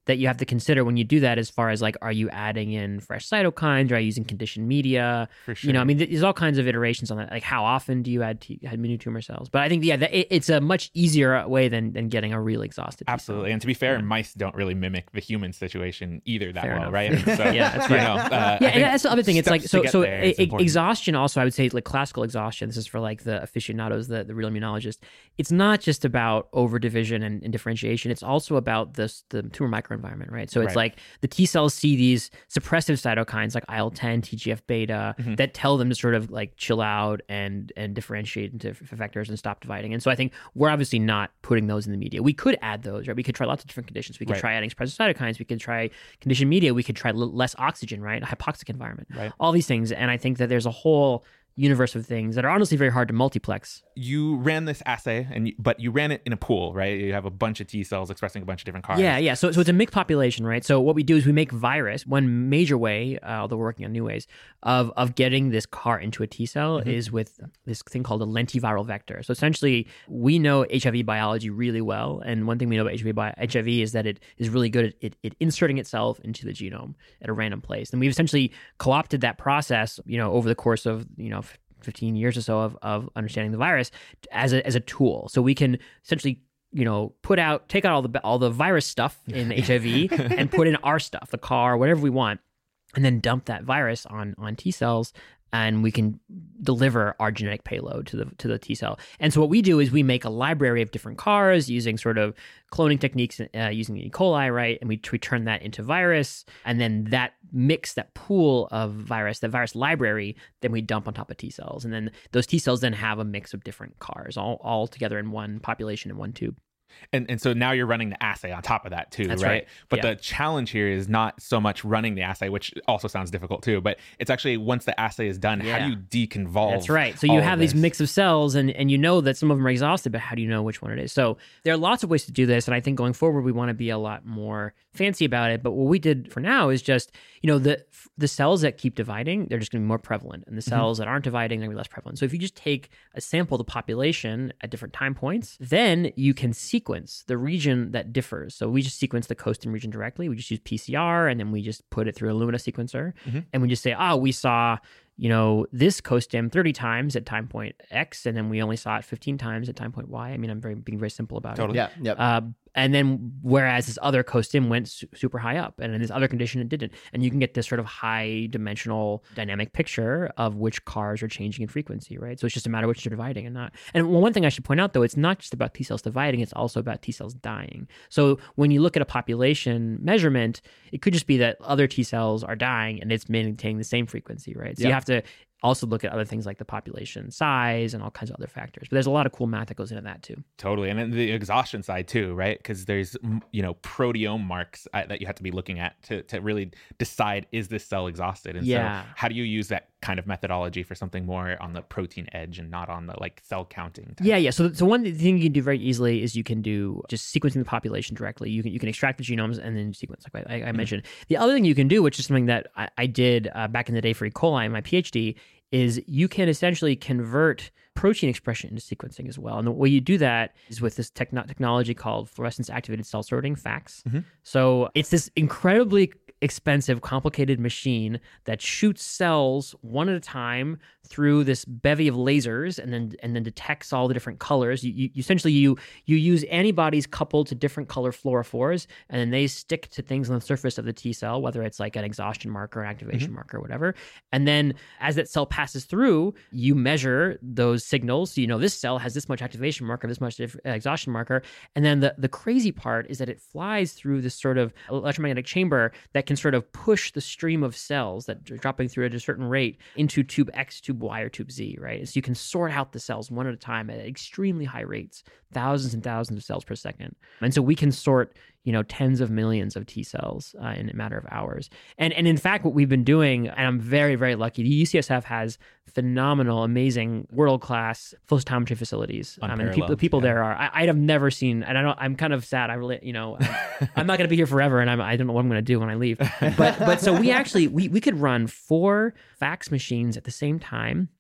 that you have to consider when you do that, as far as like, are you adding in fresh cytokines? Are you using conditioned media? For sure. You know, I mean, there's all kinds of iterations on that. Like, how often do you add, t- add new tumor cells? But I think, yeah, that, it, it's a much easier way than, than getting a real exhausted T-cell. Absolutely. And to be fair, yeah. mice don't really mimic the human situation either that Fair well, enough. right? And so, yeah, that's right. You know, uh, yeah, and that's the other thing. It's like, so, so there, e- exhaustion also, I would say, like classical exhaustion, this is for like the aficionados, the, the real immunologists. It's not just about over division and, and differentiation. It's also about this, the tumor microenvironment, right? So it's Right. like the T cells see these suppressive cytokines like I L ten, T G F beta Mhm. that tell them to sort of like chill out and and differentiate into effectors and stop dividing. And so I think we're obviously not putting those in the media. We could add those, right? We could try lots of different conditions. We could Right. try adding suppressive cytokines. We could try conditioned media. We could try l- less oxygen, right? A hypoxic environment. Right. All these things. And I think that there's a whole universe of things that are honestly very hard to multiplex. You ran this assay, and you, but you ran it in a pool, right? You have a bunch of T cells expressing a bunch of different CARs. Yeah, yeah. So, so it's a mixed population, right? So what we do is we make virus. One major way, uh, although we're working on new ways, of of getting this CAR into a T cell Mm-hmm. is with this thing called a lentiviral vector. So essentially, we know H I V biology really well, and one thing we know about H I V, bi- H I V is that it is really good at it, it inserting itself into the genome at a random place. And we've essentially co-opted that process, you know, over the course of, you know, fifteen years or so of, of understanding the virus as a, as a tool. So we can essentially, you know, put out, take out all the all the virus stuff in H I V and put in our stuff, the CAR, whatever we want, and then dump that virus on on T cells, and we can deliver our genetic payload to the to the T cell. And so what we do is we make a library of different CARs using sort of cloning techniques, uh, using E. coli, right? And we, we turn that into virus, and then that mix, that pool of virus, that virus library, then we dump on top of T cells. And then those T cells then have a mix of different CARs all, all together in one population in one tube. And and so now you're running the assay on top of that too, That's right? right. But Yeah. the challenge here is not so much running the assay, which also sounds difficult too, but it's actually once the assay is done, how Yeah. do you deconvolve? That's right. So all you of have these this? mix of cells, and, and you know that some of them are exhausted, but how do you know which one it is? So there are lots of ways to do this, and I think going forward we want to be a lot more fancy about it. But what we did for now is just, you know, the the cells that keep dividing, they're just going to be more prevalent, and the cells that aren't dividing, they're going to be less prevalent. So if you just take a sample of the population at different time points, then you can sequence the region that differs. So we just sequence the costim region directly. We just use P C R, and then we just put it through a Illumina sequencer, Mm-hmm. and we just say, oh, we saw, you know, this costim thirty times at time point X, and then we only saw it fifteen times at time point Y. I mean, I'm very being very simple about Totally. it. Yeah, yep. Uh, and then whereas this other costim went su- super high up, and in this other condition it didn't. And you can get this sort of high dimensional dynamic picture of which CARs are changing in frequency, right? So it's just a matter of which they're dividing and not. And one thing I should point out, though, it's not just about T cells dividing, it's also about T cells dying. So when you look at a population measurement, it could just be that other T cells are dying and it's maintaining the same frequency, right? So Yeah. you have to also look at other things like the population size and all kinds of other factors. But there's a lot of cool math that goes into that too. Totally. And then the exhaustion side too, right? Because there's, mm, you know, proteome marks uh, that you have to be looking at to, to really decide, is this cell exhausted? And Yeah. so how do you use that kind of methodology for something more on the protein edge and not on the like cell counting type? Yeah, yeah. So, so one thing you can do very easily is you can do just sequencing the population directly. You can you can extract the genomes and then sequence, like I, I mentioned. The other thing you can do, which is something that I, I did uh, back in the day for E. coli in my PhD, is you can essentially convert protein expression into sequencing as well. And the way you do that is with this techno- technology called fluorescence activated cell sorting, FACS. Mm-hmm. So it's this incredibly expensive, complicated machine that shoots cells one at a time through this bevy of lasers, and then and then detects all the different colors. You, you essentially you you use antibodies coupled to different color fluorophores, and then they stick to things on the surface of the T cell, whether it's like an exhaustion marker, an activation Mm-hmm. marker, whatever. And then as that cell passes through, you measure those signals. So you know this cell has this much activation marker, this much dif- exhaustion marker, and then the the crazy part is that it flies through this sort of electromagnetic chamber that can sort of push the stream of cells that are dropping through at a certain rate into tube X, tube Y, or tube Z, right? So you can sort out the cells one at a time at extremely high rates, thousands and thousands of cells per second. And so we can sort, you know, tens of millions of T cells uh, in a matter of hours. And and in fact, what we've been doing, and I'm very, very lucky, the U C S F has phenomenal, amazing, world-class flow cytometry facilities. I mean, people, the people yeah. there are, I, I have never seen, and I don't, I'm kind of sad. I really, you know, I'm, I'm not going to be here forever, and I'm, I don't know what I'm going to do when I leave. But but so we actually, we, we could run four fax machines at the same time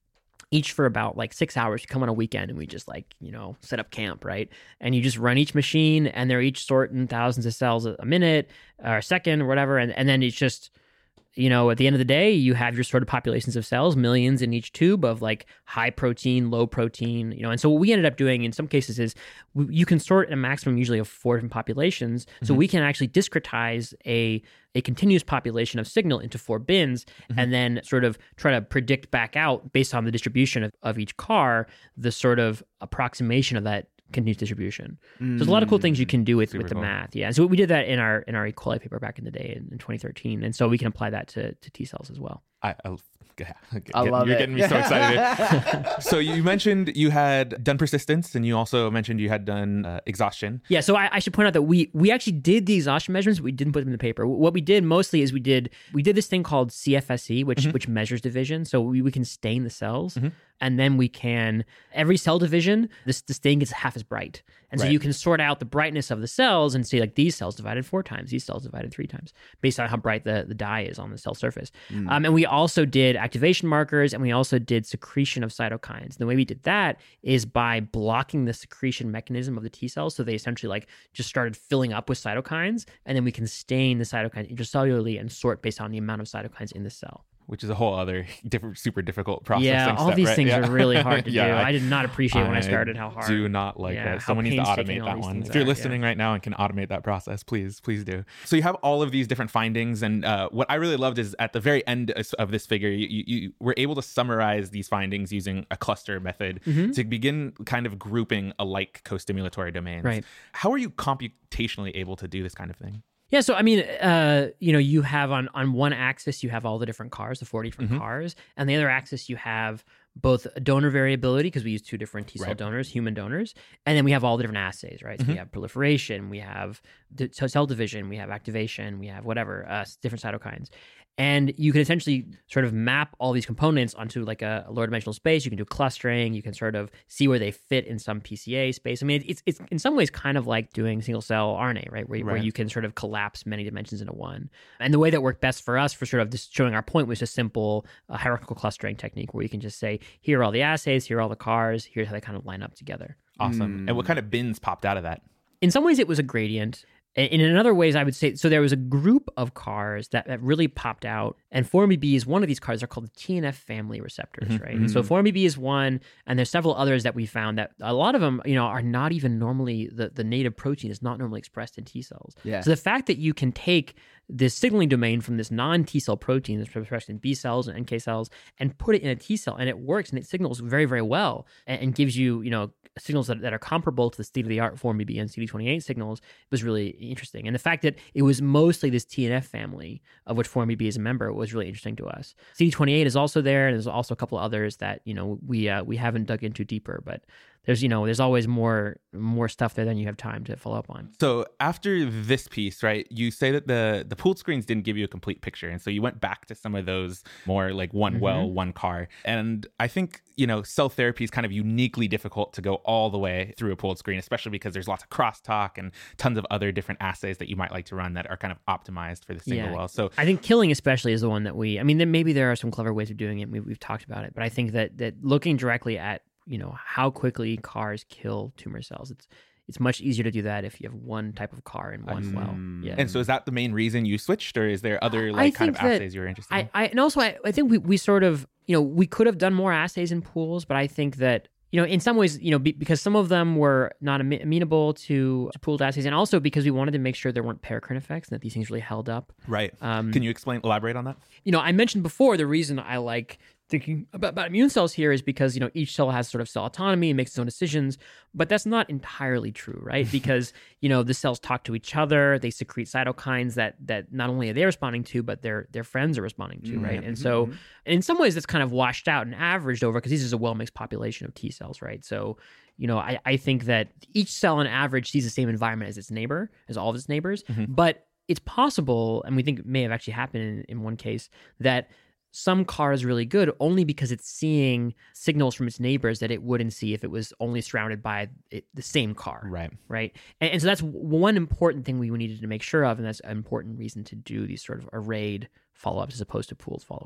each for about like six hours. You come on a weekend and we just like, you know, set up camp, right? And you just run each machine and they're each sorting thousands of cells a minute or a second or whatever. And, and then it's just, you know, at the end of the day, you have your sorted populations of cells, millions in each tube of like high protein, low protein, you know. And so what we ended up doing in some cases is we, you can sort a maximum usually of four different populations. Mm-hmm. So we can actually discretize a a continuous population of signal into four bins mm-hmm. and then sort of try to predict back out based on the distribution of, of each car, the sort of approximation of that continuous distribution. Mm. So there's a lot of cool things you can do with, with the cool. math. Yeah. And so we did that in our in our E. coli paper back in the day in, in twenty thirteen. And so we can apply that to, to T cells as well. I, I, yeah, I love you're it. getting me so excited. So you mentioned you had done persistence, and you also mentioned you had done uh, exhaustion. Yeah, so I, I should point out that we we actually did the exhaustion measurements, but we didn't put them in the paper. What we did mostly is we did we did this thing called C F S E, which mm-hmm. which measures division. So we, we can stain the cells, mm-hmm. and then we can every cell division, this the stain gets half as bright, and right. so you can sort out the brightness of the cells and see like these cells divided four times, these cells divided three times, based on how bright the, the dye is on the cell surface. Mm. Um, and we also did activation markers, and we also did secretion of cytokines. And the way we did that is by blocking the secretion mechanism of the T cells. So they essentially like just started filling up with cytokines, and then we can stain the cytokines intracellularly and sort based on the amount of cytokines in the cell. Which is a whole other different, super difficult processing Yeah, all step, these right? things yeah. are really hard to yeah, do. I, I did not appreciate I when I started how hard. do not like yeah, that. Someone needs to automate that one. If you're are, listening yeah. right now and can automate that process, please, please do. So you have all of these different findings. And uh, what I really loved is at the very end of this figure, you, you, you were able to summarize these findings using a cluster method mm-hmm. to begin kind of grouping alike co-stimulatory domains. Right. How are you computationally able to do this kind of thing? Yeah, so I mean, uh, you know, you have on, on one axis, you have all the different cars, the forty different mm-hmm. cars. And the other axis, you have both donor variability, because we use two different T cell right. donors, human donors. And then we have all the different assays, right? So mm-hmm. we have proliferation, we have d- cell division, we have activation, we have whatever, uh, different cytokines. And you can essentially sort of map all these components onto like a, a lower dimensional space. You can do clustering. You can sort of see where they fit in some P C A space. I mean, it's it's in some ways kind of like doing single cell R N A, right? Where, right? where you can sort of collapse many dimensions into one. And the way that worked best for us for sort of just showing our point was a simple uh, hierarchical clustering technique where you can just say, here are all the assays, here are all the cars, here's how they kind of line up together. Awesome. Mm. And what kind of bins popped out of that? In some ways, it was a gradient. And in other ways, I would say, so there was a group of cars that, that really popped out. And four M B B is one of these cars. They're called the T N F family receptors, mm-hmm. right? And so four M B B is one, and there's several others that we found that a lot of them, you know, are not even normally, the, the native protein is not normally expressed in T cells. Yeah. So the fact that you can take this signaling domain from this non-T cell protein that's expressed in B cells and N K cells and put it in a T cell, and it works, and it signals very, very well, and, and gives you, you know, signals that, that are comparable to the state-of-the-art four M B B and C D twenty-eight signals was really interesting. And the fact that it was mostly this T N F family, of which four M B B is a member, was really interesting to us. C D twenty-eight is also there, and there's also a couple others that, you know, we uh, we haven't dug into deeper, but there's, you know, there's always more more stuff there than you have time to follow up on. So after this piece, right, you say that the the pooled screens didn't give you a complete picture. And so you went back to some of those more like one mm-hmm. well, one car. And I think, you know, cell therapy is kind of uniquely difficult to go all the way through a pooled screen, especially because there's lots of crosstalk and tons of other different assays that you might like to run that are kind of optimized for the single yeah. well. So I think killing especially is the one that we, I mean, then maybe there are some clever ways of doing it. We've, we've talked about it, but I think that that looking directly at, you know, how quickly cars kill tumor cells, it's it's much easier to do that if you have one type of car in one well. Yeah. And so is that the main reason you switched, or is there other like kind of assays you were interested I, in? I, and also I, I think we, we sort of, you know, we could have done more assays in pools, but I think that, you know, in some ways, you know, be, because some of them were not am- amenable to, to pooled assays, and also because we wanted to make sure there weren't paracrine effects and that these things really held up. Right. Um, Can you explain, elaborate on that? You know, I mentioned before the reason I like thinking about, about immune cells here is because, you know, each cell has sort of cell autonomy and makes its own decisions, but that's not entirely true, right? Because, you know, the cells talk to each other, they secrete cytokines that that not only are they responding to, but their their friends are responding to, right? Mm-hmm. And so, and in some ways, that's kind of washed out and averaged over because this is a well-mixed population of T cells, right? So, you know, I, I think that each cell on average sees the same environment as its neighbor, as all of its neighbors, mm-hmm. but it's possible, and we think it may have actually happened in, in one case, that some car is really good only because it's seeing signals from its neighbors that it wouldn't see if it was only surrounded by it, the same car. Right. Right. And, and so that's one important thing we needed to make sure of. And that's an important reason to do these sort of arrayed follow-ups as opposed to pooled follow-ups.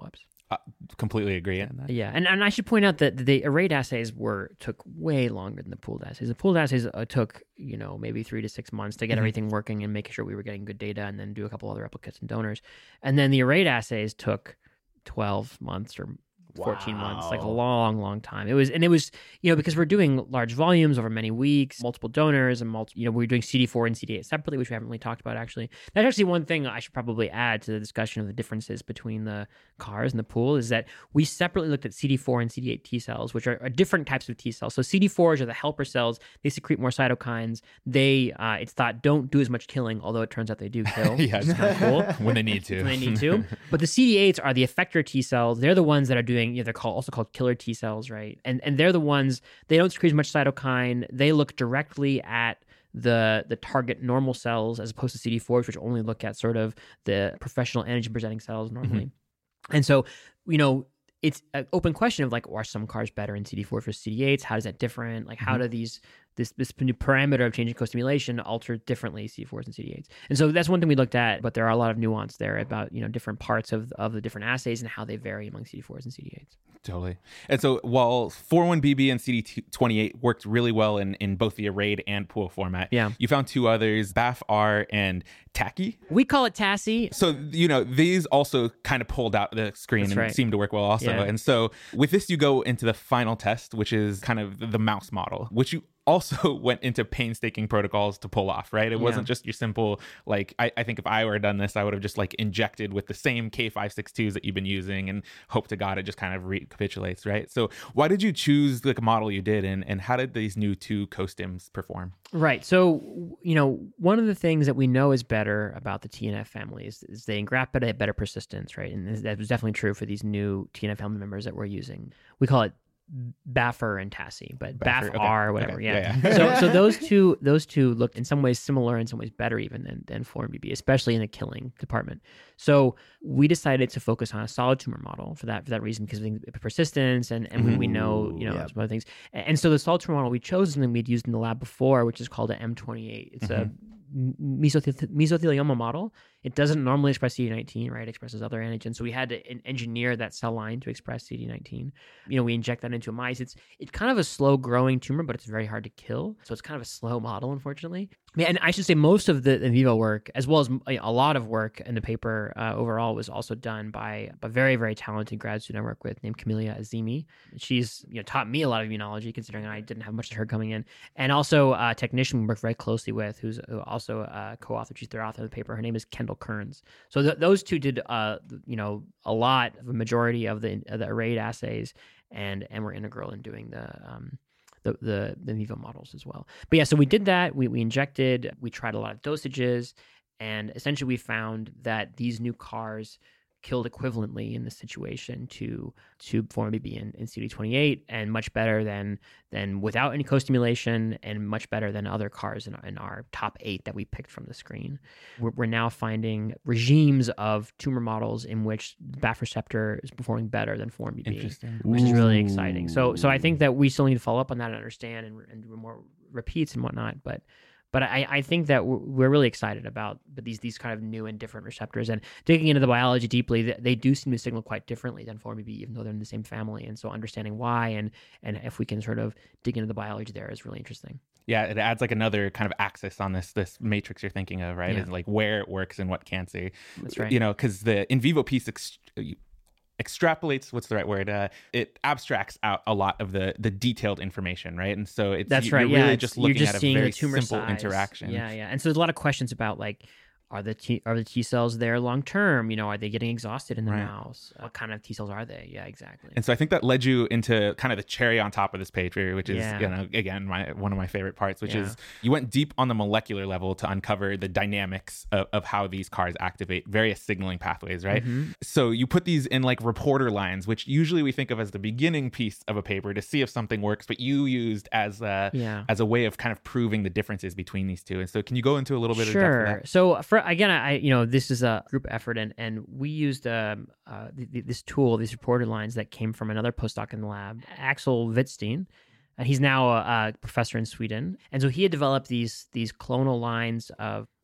Uh, completely agree on that. Yeah, and, and I should point out that the arrayed assays were took way longer than the pooled assays. The pooled assays uh, took, you know, maybe three to six months to get mm-hmm. everything working and making sure we were getting good data, and then do a couple other replicates and donors. And then the arrayed assays took twelve months or fourteen wow. months, like a long, long time. It was, and it was, you know, because we're doing large volumes over many weeks, multiple donors, and multi, you know, we're doing C D four and C D eight separately, which we haven't really talked about actually. That's actually one thing I should probably add to the discussion of the differences between the CARs and the pool is that we separately looked at C D four and C D eight T cells, which are, are different types of T cells. So C D fours are the helper cells. They secrete more cytokines. They, uh, it's thought, don't do as much killing, although it turns out they do kill. Yeah, it's kind of cool when they need to. when they need to. But the C D eights are the effector T cells. They're the ones that are doing, you know, they're called, also called killer T cells, right? And and they're the ones, they don't secrete as much cytokine. They look directly at the the target normal cells as opposed to C D fours, which only look at sort of the professional antigen presenting cells normally. Mm-hmm. And so, you know, it's an open question of like, are some CARs better in C D four for C D eights? How does that different? Like, how mm-hmm. do these this this new parameter of changing co-stimulation alter differently C D fours and C D eights? And so that's one thing we looked at, but there are a lot of nuance there about, you know, different parts of of the different assays and how they vary among C D fours and C D eights. Totally. And so while four one B B and C D twenty-eight worked really well in, in both the arrayed and pool format, yeah. you found two others, B A F R and T A C I. We call it T A C I. So, you know, these also kind of pulled out the screen That's and right. seemed to work well also. Yeah. And so with this, you go into the final test, which is kind of the mouse model, which you also went into painstaking protocols to pull off, right? It yeah. wasn't just your simple, like, I, I think if I were done this, I would have just like injected with the same K five sixty-twos that you've been using and hope to God it just kind of recapitulates, right? So why did you choose the model you did, and, and how did these new two co-stims perform? Right. So, you know, one of the things that we know is better about the T N F family is, is they engraft better, better persistence, right? And that was definitely true for these new T N F family members that we're using. We call it B A F R and T A C I, but B A F R, okay. whatever. Okay. Yeah. yeah, yeah. so, so those two, those two looked in some ways similar, in some ways better even than than four one B B, especially in the killing department. So we decided to focus on a solid tumor model for that for that reason, because of persistence and and mm-hmm. we know you know yeah. some other things. And so the solid tumor model we chose is something we'd used in the lab before, which is called a M twenty-eight. It's mm-hmm. a mesothel- mesothelioma model. It doesn't normally express C D nineteen, right? It expresses other antigens. So we had to en- engineer that cell line to express C D nineteen. You know, we inject that into mice. It's it's kind of a slow growing tumor, but it's very hard to kill. So it's kind of a slow model, unfortunately. I mean, and I should say most of the in vivo work, as well as a lot of work in the paper uh, overall, was also done by a very, very talented grad student I work with named Camelia Azimi. She's you know taught me a lot of immunology, considering I didn't have much of her coming in. And also a technician we work very closely with, who's also a co-author. She's their author of the paper. Her name is Kendall Kearns. So th- those two did, uh, you know, a lot, of a majority of the of the arrayed assays, and and were integral in doing the um, the the the in vivo models as well. But yeah, so we did that. We we injected. We tried a lot of dosages, and essentially we found that these new CARs killed equivalently in this situation to to four one B B and, and C D twenty-eight, and much better than than without any co-stimulation, and much better than other CARs in our, in our top eight that we picked from the screen. We're, we're now finding regimes of tumor models in which the B A F receptor is performing better than four one B B, which is really exciting. So so I think that we still need to follow up on that and understand and, and do more repeats and whatnot, but But I, I think that we're, we're really excited about these these kind of new and different receptors. And digging into the biology deeply, they, they do seem to signal quite differently than four one B B, even though they're in the same family. And so understanding why and and if we can sort of dig into the biology there is really interesting. Yeah, it adds like another kind of axis on this this matrix you're thinking of, right? Yeah. It's like where it works and what cancer. That's right. You know, because the in vivo piece ex- extrapolates, what's the right word? Uh, it abstracts out a lot of the the detailed information, right? And so it's that's you're right. really yeah, just looking just at a very simple size. interaction. Yeah, yeah. And so there's a lot of questions about like, are the T, are the T cells there long term? You know, are they getting exhausted in the right. mouse? What kind of T cells are they? Yeah, exactly. And so I think that led you into kind of the cherry on top of this paper, which is yeah. you know again my one of my favorite parts, which yeah. is you went deep on the molecular level to uncover the dynamics of, of how these CARs activate various signaling pathways, right? Mm-hmm. So you put these in like reporter lines, which usually we think of as the beginning piece of a paper to see if something works, but you used as a yeah. as a way of kind of proving the differences between these two. And so can you go into a little bit sure. of depth of that? So for again, I you know. This is a group effort, and, and we used um, uh, th- this tool, these reporter lines that came from another postdoc in the lab, Axel Wittstein. And he's now a, a professor in Sweden. And so he had developed these these clonal lines of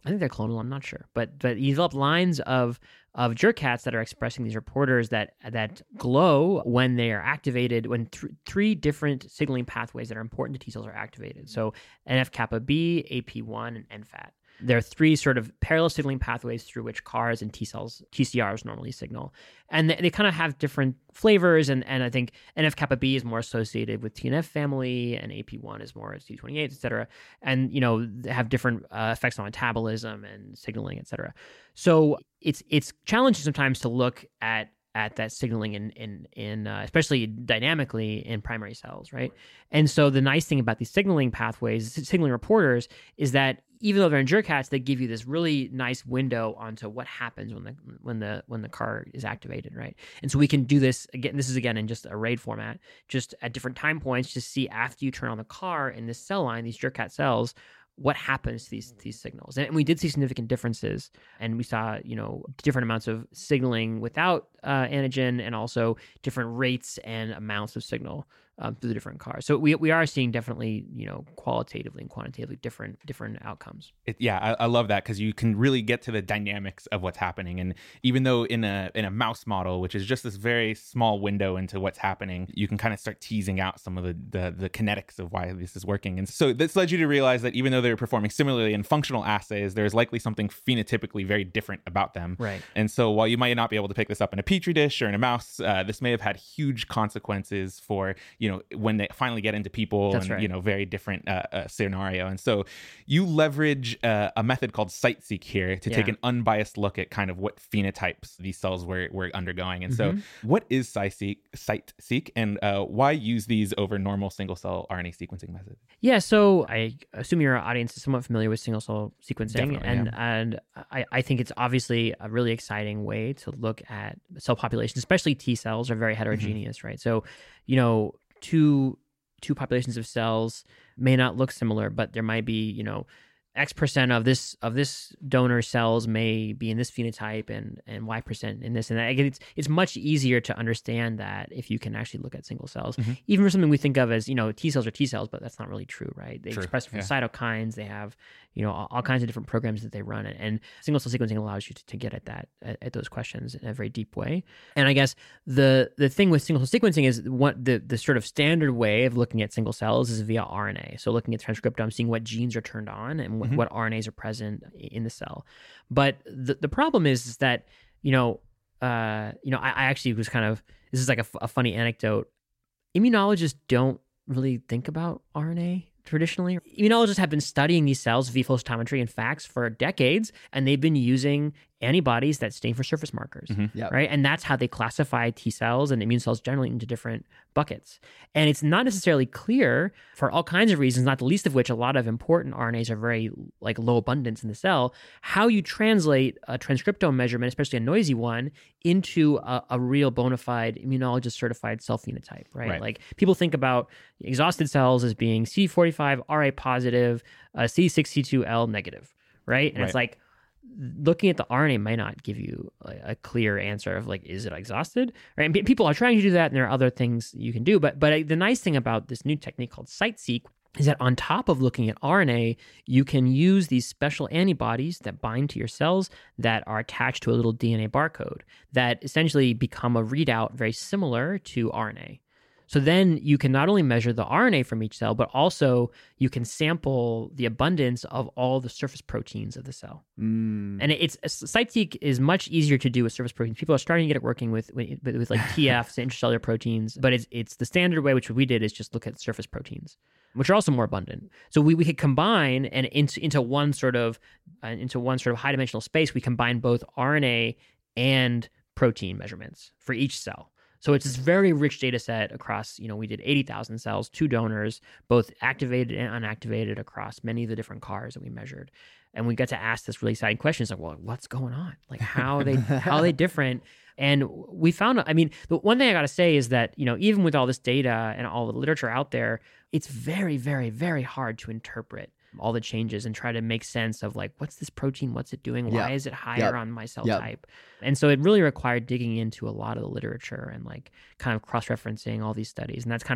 I think they're clonal. I'm not sure, but but you develop lines of of jerk cats that are expressing these reporters that that glow when they are activated. When th- three different signaling pathways that are important to T cells are activated. So N F kappa B, A P one, and N FAT. There are three sort of parallel signaling pathways through which C A Rs and T cells, T C Rs normally signal. And they, they kind of have different flavors. And, and I think N F kappa B is more associated with T N F family, and A P one is more C D twenty-eight, et cetera. And, you know, they have different uh, effects on metabolism and signaling, et cetera. So it's it's challenging sometimes to look at at that signaling in in in uh, especially dynamically in primary cells, right? And so the nice thing about these signaling pathways, signaling reporters, is that even though they're in jerk cats, they give you this really nice window onto what happens when the when the when the C A R is activated, right? And so we can do this again. This is again in just a RAID format, just at different time points, to see after you turn on the C A R in this cell line, these jerk cat cells, what happens to these these signals. And we did see significant differences, and we saw, you know, different amounts of signaling without uh, antigen, and also different rates and amounts of signal um, through the different C A Rs. So we we are seeing definitely, you know, qualitatively and quantitatively different different outcomes. It, yeah, I, I love that, because you can really get to the dynamics of what's happening. And even though in a in a mouse model, which is just this very small window into what's happening, you can kind of start teasing out some of the, the the kinetics of why this is working. And so this led you to realize that even though they're performing similarly in functional assays, there's likely something phenotypically very different about them. Right. And so while you might not be able to pick this up in a petri dish or in a mouse, uh, this may have had huge consequences for, you know, when they finally get into people. That's and right. you know, very different uh, uh, scenario. And so you leverage uh, a method called SiteSeq here to Yeah. take an unbiased look at kind of what phenotypes these cells were, were undergoing. And Mm-hmm. so what is SiteSeq, SiteSeq and uh, why use these over normal single cell R N A sequencing methods? Yeah, so I assume your audience is somewhat familiar with single cell sequencing, Definitely, and yeah. and I, I think it's obviously a really exciting way to look at cell populations, especially T cells are very heterogeneous, mm-hmm. right? So, you know, two two populations of cells may not look similar, but there might be, you know, X percent of this of this donor cells may be in this phenotype, and and Y percent in this and that. Again, it's it's much easier to understand that if you can actually look at single cells, mm-hmm. even for something we think of as, you know, T cells are T cells, but that's not really true, right? They True. express different yeah. cytokines. They have, you know, all, all kinds of different programs that they run, and, and single cell sequencing allows you to, to get at that at, at those questions in a very deep way. And I guess the the thing with single cell sequencing is what the the sort of standard way of looking at single cells is via R N A. So looking at transcriptome, seeing what genes are turned on and what, mm-hmm. what R N As are present in the cell. But the the problem is, is that, you know, uh, you know, I, I actually was kind of, this is like a, a funny anecdote. Immunologists don't really think about R N A traditionally. Immunologists have been studying these cells via flow cytometry and FACS for decades, and they've been using antibodies that stain for surface markers, mm-hmm. yep. right? And that's how they classify T cells and immune cells generally into different buckets. And it's not necessarily clear for all kinds of reasons, not the least of which a lot of important R N As are very like low abundance in the cell, how you translate a transcriptome measurement, especially a noisy one, into a, a real bona fide immunologist certified cell phenotype, right? right? Like people think about exhausted cells as being C D forty-five, R A positive, uh, C D six, C two L negative, right? And right. it's like, looking at the R N A might not give you a, a clear answer of like, is it exhausted? Right? And p- people are trying to do that, and there are other things you can do. But but the nice thing about this new technique called SiteSeq is that on top of looking at R N A, you can use these special antibodies that bind to your cells that are attached to a little D N A barcode that essentially become a readout very similar to R N A. So then you can not only measure the R N A from each cell, but also you can sample the abundance of all the surface proteins of the cell. Mm. And it's SiteSeq is much easier to do with surface proteins. People are starting to get it working with with, with like T Fs, intracellular proteins, but it's it's the standard way, which we did, is just look at surface proteins, which are also more abundant. So we, we could combine and into into one sort of uh, into one sort of high dimensional space. We combine both R N A and protein measurements for each cell. So it's this very rich data set across, you know, we did eighty thousand cells, two donors, both activated and unactivated across many of the different C A Rs that we measured. And we got to ask this really exciting question. It's like, well, what's going on? Like, how are they, how are they different? And we found, I mean, the one thing I got to say is that, you know, even with all this data and all the literature out there, it's very, very, very hard to interpret all the changes and try to make sense of like, what's this protein? What's it doing? Why yep. is it higher yep. on my cell yep. type? And so it really required digging into a lot of the literature and like kind of cross-referencing all these studies. And that's kind of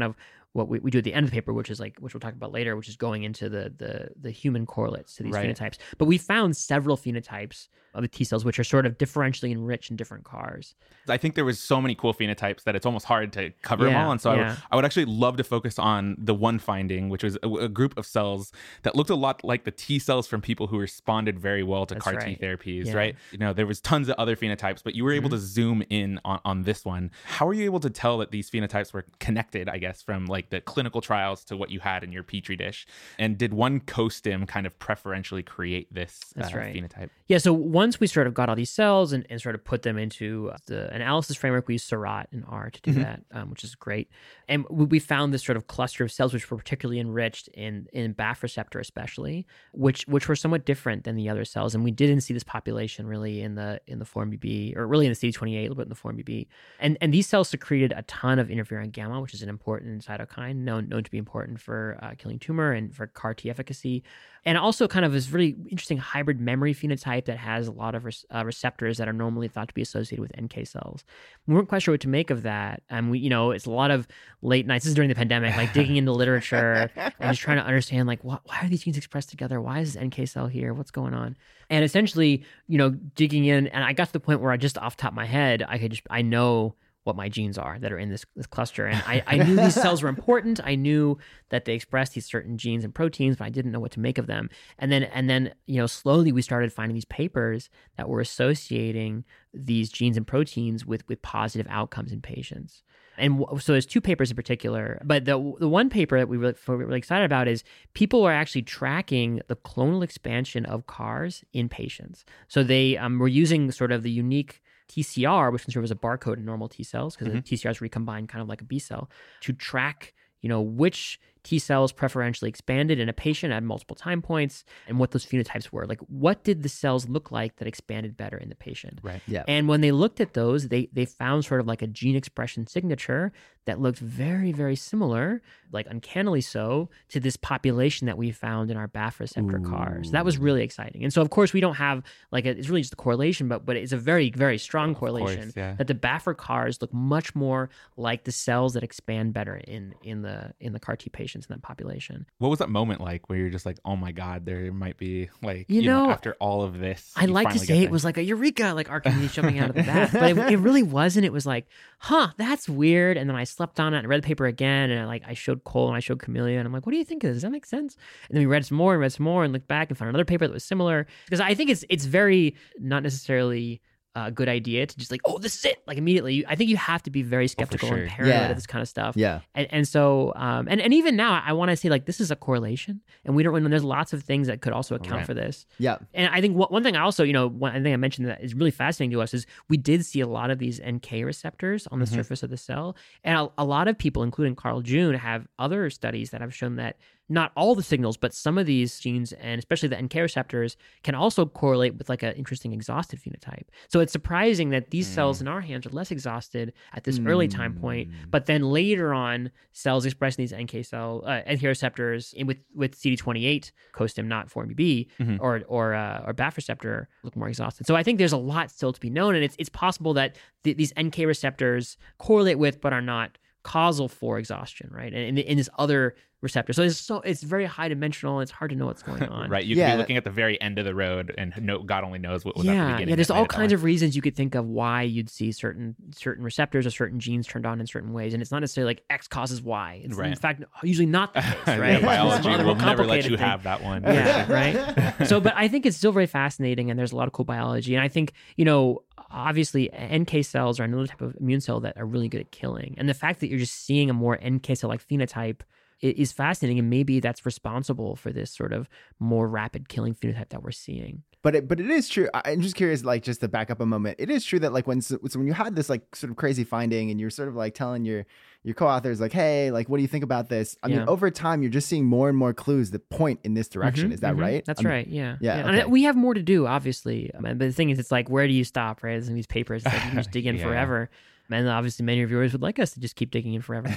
what we, we do at the end of the paper, which is like, which we'll talk about later, which is going into the the the human correlates to these right. phenotypes. But we found several phenotypes of the T cells, which are sort of differentially enriched in different C A Rs. I think there was so many cool phenotypes that it's almost hard to cover yeah, them all. And so yeah. I, would, I would actually love to focus on the one finding, which was a, a group of cells that looked a lot like the T cells from people who responded very well to That's C A R right. T therapies, yeah. right? You know, there was tons of other phenotypes, but you were able mm-hmm. to zoom in on, on this one. How were you able to tell that these phenotypes were connected, I guess, from like the clinical trials to what you had in your Petri dish? And did one co-stim kind of preferentially create this That's uh, right. phenotype? Yeah, so once we sort of got all these cells and, and sort of put them into the analysis framework, we used Seurat and R to do mm-hmm. that, um, which is great. And we, we found this sort of cluster of cells which were particularly enriched in in B A F receptor especially, which which were somewhat different than the other cells. And we didn't see this population really in the in the four M B B, or really in the C D twenty-eight, a little bit in the four M B B. And and these cells secreted a ton of interferon gamma, which is an important cytokine, known known to be important for uh, killing tumor and for C A R T efficacy. And also kind of this really interesting hybrid memory phenotype that has a lot of re- uh, receptors that are normally thought to be associated with N K cells. We weren't quite sure what to make of that. And we, you know, it's a lot of late nights. This is during the pandemic, like digging into literature and just trying to understand, like, what, why are these genes expressed together? Why is this N K cell here? What's going on? And essentially, you know, digging in, and I got to the point where I just off the top of my head, I could just, I know what my genes are that are in this, this cluster. And I, I knew these cells were important. I knew that they expressed these certain genes and proteins, but I didn't know what to make of them. And then, and then, you know, slowly we started finding these papers that were associating these genes and proteins with, with positive outcomes in patients. And w- so there's two papers in particular, but the the one paper that we really, we're really excited about is people are actually tracking the clonal expansion of C A Rs in patients. So they um, were using sort of the unique T C R, which can serve as a barcode in normal T cells, because mm-hmm. the T C Rs recombine kind of like a B cell, to track, you know, which T cells preferentially expanded in a patient at multiple time points and what those phenotypes were. Like, what did the cells look like that expanded better in the patient? Right. Yeah. And when they looked at those, they they found sort of like a gene expression signature that looked very, very similar, like uncannily so, to this population that we found in our B A F receptor Ooh. C A Rs. That was really exciting. And so, of course, we don't have like a, it's really just a correlation, but but it's a very, very strong correlation course, yeah. that the B A F C A Rs look much more like the cells that expand better in in the in the C A R T patients in that population. What was that moment like where you're just like, oh my God, there might be like, you, you know, know, after all of this. I like to say it was like a eureka, like Archimedes jumping out of the bath, but it, it really wasn't. It was like, huh, that's weird. And then I slept on it and read the paper again, and I like I showed Cole and I showed Camellia, and I'm like, what do you think of this? Does that make sense? And then we read some more and read some more and looked back and found another paper that was similar, because I think it's it's very not necessarily a good idea to just like, oh, this is it, like immediately. I think you have to be very skeptical oh, sure. and paranoid yeah. of this kind of stuff. Yeah. And and so um and, and even now I want to say like this is a correlation, and we don't really know. There's lots of things that could also account right. for this. Yeah. And I think one, one thing I also, you know, one thing I mentioned that is really fascinating to us is we did see a lot of these N K receptors on the mm-hmm. surface of the cell. And a, a lot of people, including Carl June, have other studies that have shown that not all the signals, but some of these genes, and especially the N K receptors, can also correlate with like an interesting exhausted phenotype. So it's surprising that these mm. cells in our hands are less exhausted at this mm. early time point, but then later on, cells expressing these N K cell uh, N K receptors in, with with C D twenty-eight co-stim, not four M B B mm-hmm. or or uh, or B A F receptor, look more exhausted. So I think there's a lot still to be known, and it's it's possible that th- these N K receptors correlate with but are not causal for exhaustion, right? And in, in this other receptor. So it's so it's very high dimensional. It's hard to know what's going on. Right. You yeah. could be looking at the very end of the road, and no, God only knows what was yeah, at the beginning. Yeah, there's all kinds of reasons you could think of why you'd see certain certain receptors or certain genes turned on in certain ways. And it's not necessarily like X causes Y. It's right. in fact usually not the case, right? yeah, biology will never let you thing. have that one. Yeah, right? So, but I think it's still very fascinating, and there's a lot of cool biology. And I think, you know, obviously N K cells are another type of immune cell that are really good at killing. And the fact that you're just seeing a more N K cell-like phenotype is fascinating, and maybe that's responsible for this sort of more rapid killing phenotype that we're seeing. But it, but it is true. I'm just curious, like, just to back up a moment. It is true that like when so when you had this like sort of crazy finding, and you're sort of like telling your your co-authors like, hey, like, what do you think about this? I yeah. mean, over time, you're just seeing more and more clues that point in this direction. Mm-hmm, is that mm-hmm. right? That's I'm, right. Yeah. Yeah. yeah. Okay. And we have more to do, obviously. I mean, but the thing is, it's like, where do you stop, right? As in these papers, it's like you can just dig in yeah. forever. And obviously, many reviewers would like us to just keep digging in forever.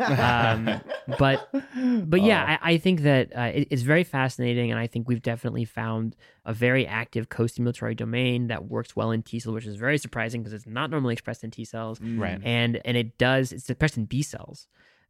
um, but, but yeah, oh. I, I think that uh, it, it's very fascinating, and I think we've definitely found a very active co-stimulatory domain that works well in T cells, which is very surprising because it's not normally expressed in T cells, right? And and it does. It's expressed in B cells.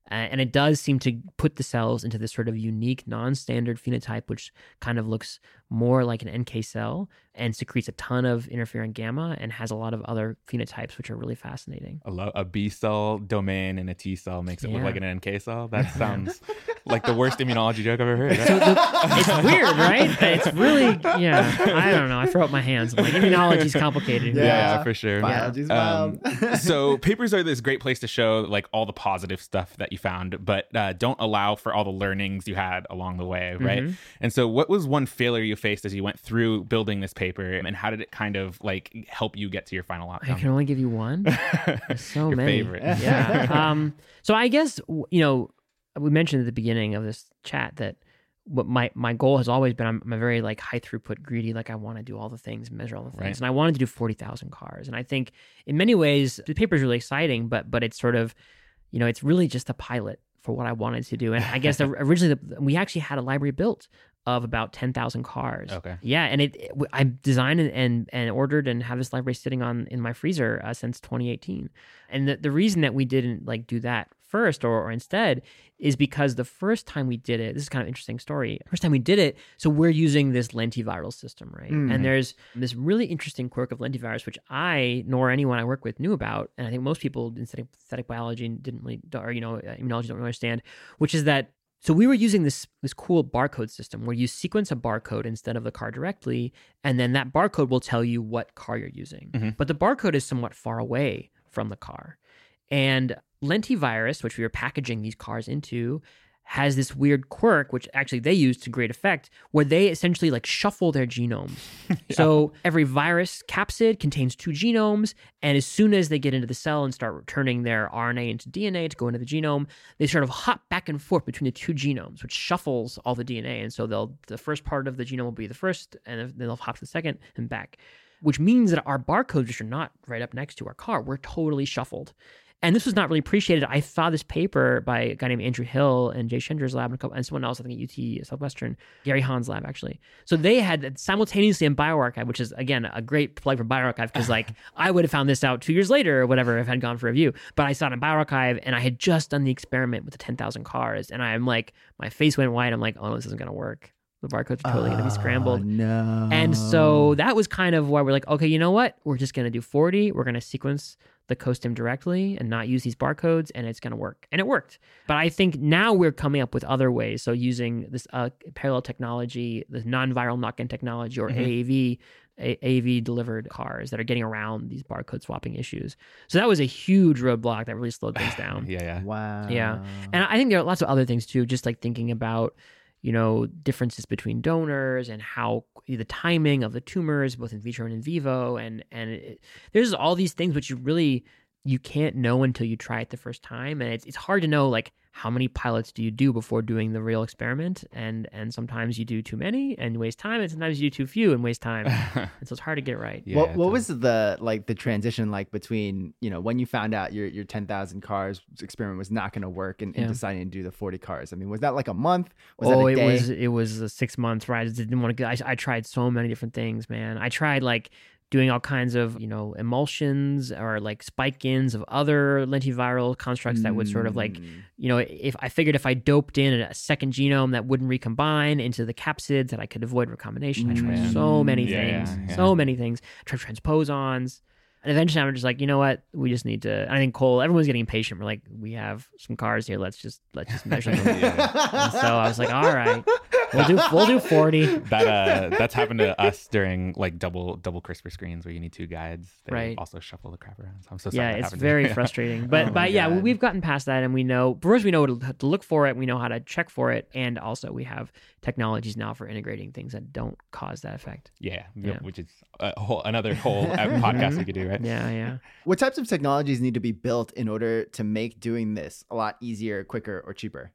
Uh, and it does seem to put the cells into this sort of unique, non-standard phenotype, which kind of looks more like an N K cell and secretes a ton of interferon gamma and has a lot of other phenotypes, which are really fascinating. A, lo- a B cell domain in a T cell makes it Yeah. look like an N K cell. That sounds like the worst immunology joke I've ever heard. So the, it's weird, right? It's really, yeah, I don't know. I throw up my hands. I'm like, immunology's complicated. Yeah, yeah, for sure. Biology's Um, wild. so papers are this great place to show like all the positive stuff that you found, but uh, don't allow for all the learnings you had along the way, right? Mhm. And so what was one failure you faced as you went through building this paper, and how did it kind of like help you get to your final I outcome? can only give you one. There's so Your many. favorite. Yeah. um, so I guess, you know, we mentioned at the beginning of this chat that what my, my goal has always been, I'm, I'm a very like high throughput greedy. Like I want to do all the things, measure all the things. Right. And I wanted to do forty thousand cars. And I think in many ways the paper is really exciting, but, but it's sort of, you know, it's really just a pilot for what I wanted to do. And I guess originally the, we actually had a library built of about ten thousand cars. Okay. Yeah, and it, it I designed and, and and ordered and have this library sitting on in my freezer uh, since twenty eighteen. And the, the reason that we didn't like do that first or, or instead is because the first time we did it, this is kind of an interesting story. First time we did it, so we're using this lentiviral system, right? Mm. And there's this really interesting quirk of lentivirus, which I nor anyone I work with knew about, and I think most people in synthetic, synthetic biology didn't really, or you know, immunology don't really understand, which is that. So we were using this this cool barcode system where you sequence a barcode instead of the car directly, and then that barcode will tell you what car you're using. Mm-hmm. But the barcode is somewhat far away from the car. And lentivirus, which we were packaging these cars into, has this weird quirk, which actually they use to great effect, where they essentially like shuffle their genomes. Yeah. So every virus capsid contains two genomes, and as soon as they get into the cell and start returning their R N A into D N A to go into the genome, they sort of hop back and forth between the two genomes, which shuffles all the D N A. And so they'll the first part of the genome will be the first, and then they'll hop to the second and back, which means that our barcodes, which are not right up next to our car, we're totally shuffled. And this was not really appreciated. I saw this paper by a guy named Andrew Hill and Jay Schender's lab and, a couple, and someone else, I think at U T Southwestern, Gary Hahn's lab, actually. So they had simultaneously in bioRxiv, which is, again, a great plug for bioRxiv, because like I would have found this out two years later or whatever if I had gone for review. But I saw it in bioRxiv, and I had just done the experiment with the ten thousand cars. And I'm like, my face went white. I'm like, oh, no, this isn't going to work. The barcodes are totally oh, going to be scrambled. No. And so that was kind of why we're like, okay, you know what? We're just going to do forty. We're going to sequence the COSTIM directly and not use these barcodes, and it's going to work. And it worked. But I think now we're coming up with other ways. So using this uh, parallel technology, the non-viral knock-in technology, or mm-hmm. A A V, A A V delivered cars that are getting around these barcode swapping issues. So that was a huge roadblock that really slowed things down. yeah, yeah. Wow. Yeah. And I think there are lots of other things too, just like thinking about, you know, differences between donors and how the timing of the tumors, both in vitro and in vivo. And, and it, there's all these things which you really, you can't know until you try it the first time. And it's, it's hard to know, like, how many pilots do you do before doing the real experiment? And and sometimes you do too many and waste time, and sometimes you do too few and waste time. And so it's hard to get it right. Yeah, what what was the like the transition like between, you know, when you found out your your ten thousand cars experiment was not going to work and, and yeah. deciding to do the forty cars? I mean, was that like a month? Was oh, that a it day? was it was a six months, right? I just didn't want to. I, I tried so many different things, man. I tried like doing all kinds of, you know, emulsions or like spike-ins of other lentiviral constructs that would sort of like, you know, if I figured if I doped in a second genome that wouldn't recombine into the capsids, that I could avoid recombination. I tried Mm. so many Yeah, things, yeah, yeah. so many things. I tried transposons. And eventually I'm just like, you know what? We just need to, I think Cole, everyone's getting impatient. We're like, we have some cars here. Let's just, let's just measure them. Yeah. And so I was like, all right, we'll do, we'll do forty. That uh, that's happened to us during like double double CRISPR screens where you need two guides. They Right. also shuffle the crap around. So I'm so sorry. Yeah, that it's happened to very me. frustrating. But Oh my but yeah, God. we've gotten past that, and we know first we know to, to look for it. We know how to check for it, and also we have technologies now for integrating things that don't cause that effect. Yeah, Yeah. which is a whole another whole uh, podcast we could do, right? Yeah, yeah. What types of technologies need to be built in order to make doing this a lot easier, quicker, or cheaper?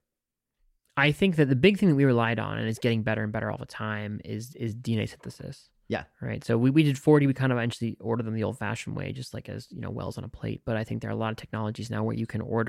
I think that the big thing that we relied on, and it's getting better and better all the time, is is D N A synthesis. Yeah. Right. So we, we did forty. We kind of eventually ordered them the old fashioned way, just like as, you know, wells on a plate. But I think there are a lot of technologies now where you can order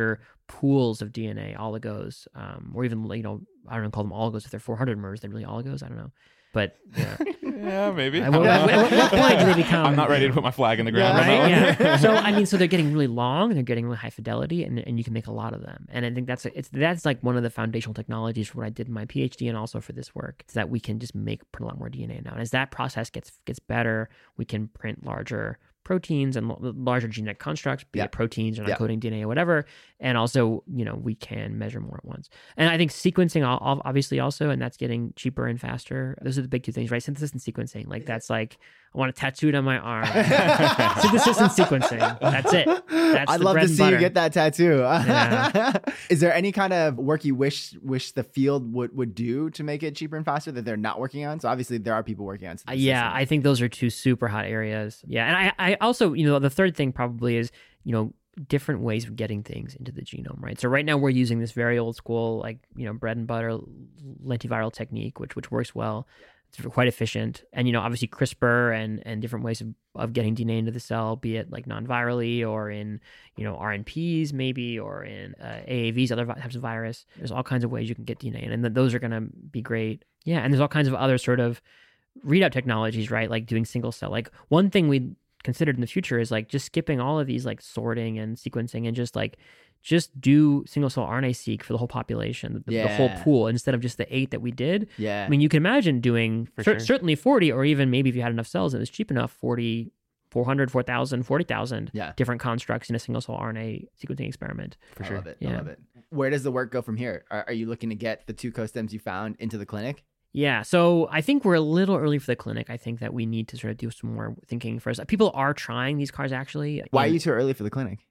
pools of D N A, oligos, um, or even, you know, I don't know, call them oligos if they're four hundred mers, they're really oligos. I don't know. But yeah, yeah maybe. At what, what, what point do they become? I'm not ready to put my flag in the ground. Yeah, right? Yeah. So I mean, so they're getting really long, they're getting really high fidelity, and, and you can make a lot of them. And I think that's a, it's that's like one of the foundational technologies for what I did in my PhD and also for this work. Is that we can just make print a lot more D N A now. And as that process gets gets better, we can print larger proteins and larger genetic constructs, be yeah. it proteins or yeah. encoding D N A or whatever. And also, you know, we can measure more at once. And I think sequencing obviously also, and that's getting cheaper and faster. Those are the big two things, right? Synthesis and sequencing. Like that's like, I want to tattoo it on my arm. Synthesis and sequencing. That's it. That's I'd the love bread to and see butter. you get that tattoo. Yeah. Is there any kind of work you wish wish the field would, would do to make it cheaper and faster that they're not working on? So obviously there are people working on uh, Yeah, I think those are two super hot areas. Yeah, and I, I also, you know, the third thing probably is, you know, different ways of getting things into the genome, right? So right now we're using this very old school, like, you know, bread and butter lentiviral technique, which which works well. It's quite efficient. And, you know, obviously CRISPR and, and different ways of, of getting D N A into the cell, be it like non-virally or in, you know, R N Ps maybe, or in uh, A A Vs, other types of virus. There's all kinds of ways you can get D N A in, and th- those are going to be great. Yeah, and there's all kinds of other sort of readout technologies, right? Like doing single cell. Like one thing we considered in the future is like just skipping all of these like sorting and sequencing and just like just do single cell R N A-seq for the whole population, the, yeah. the whole pool, instead of just the eight that we did. Yeah. I mean, you can imagine doing cer- sure. certainly forty, or even maybe if you had enough cells and it was cheap enough, forty, four hundred, four thousand, forty thousand yeah. different constructs in a single cell R N A sequencing experiment. For I sure. love it. Yeah. I love it. Where does the work go from here? Are, are you looking to get the two co-stems you found into the clinic? Yeah, so I think we're a little early for the clinic. I think that we need to sort of do some more thinking first. People are trying these cars actually. Why and are you too early for the clinic?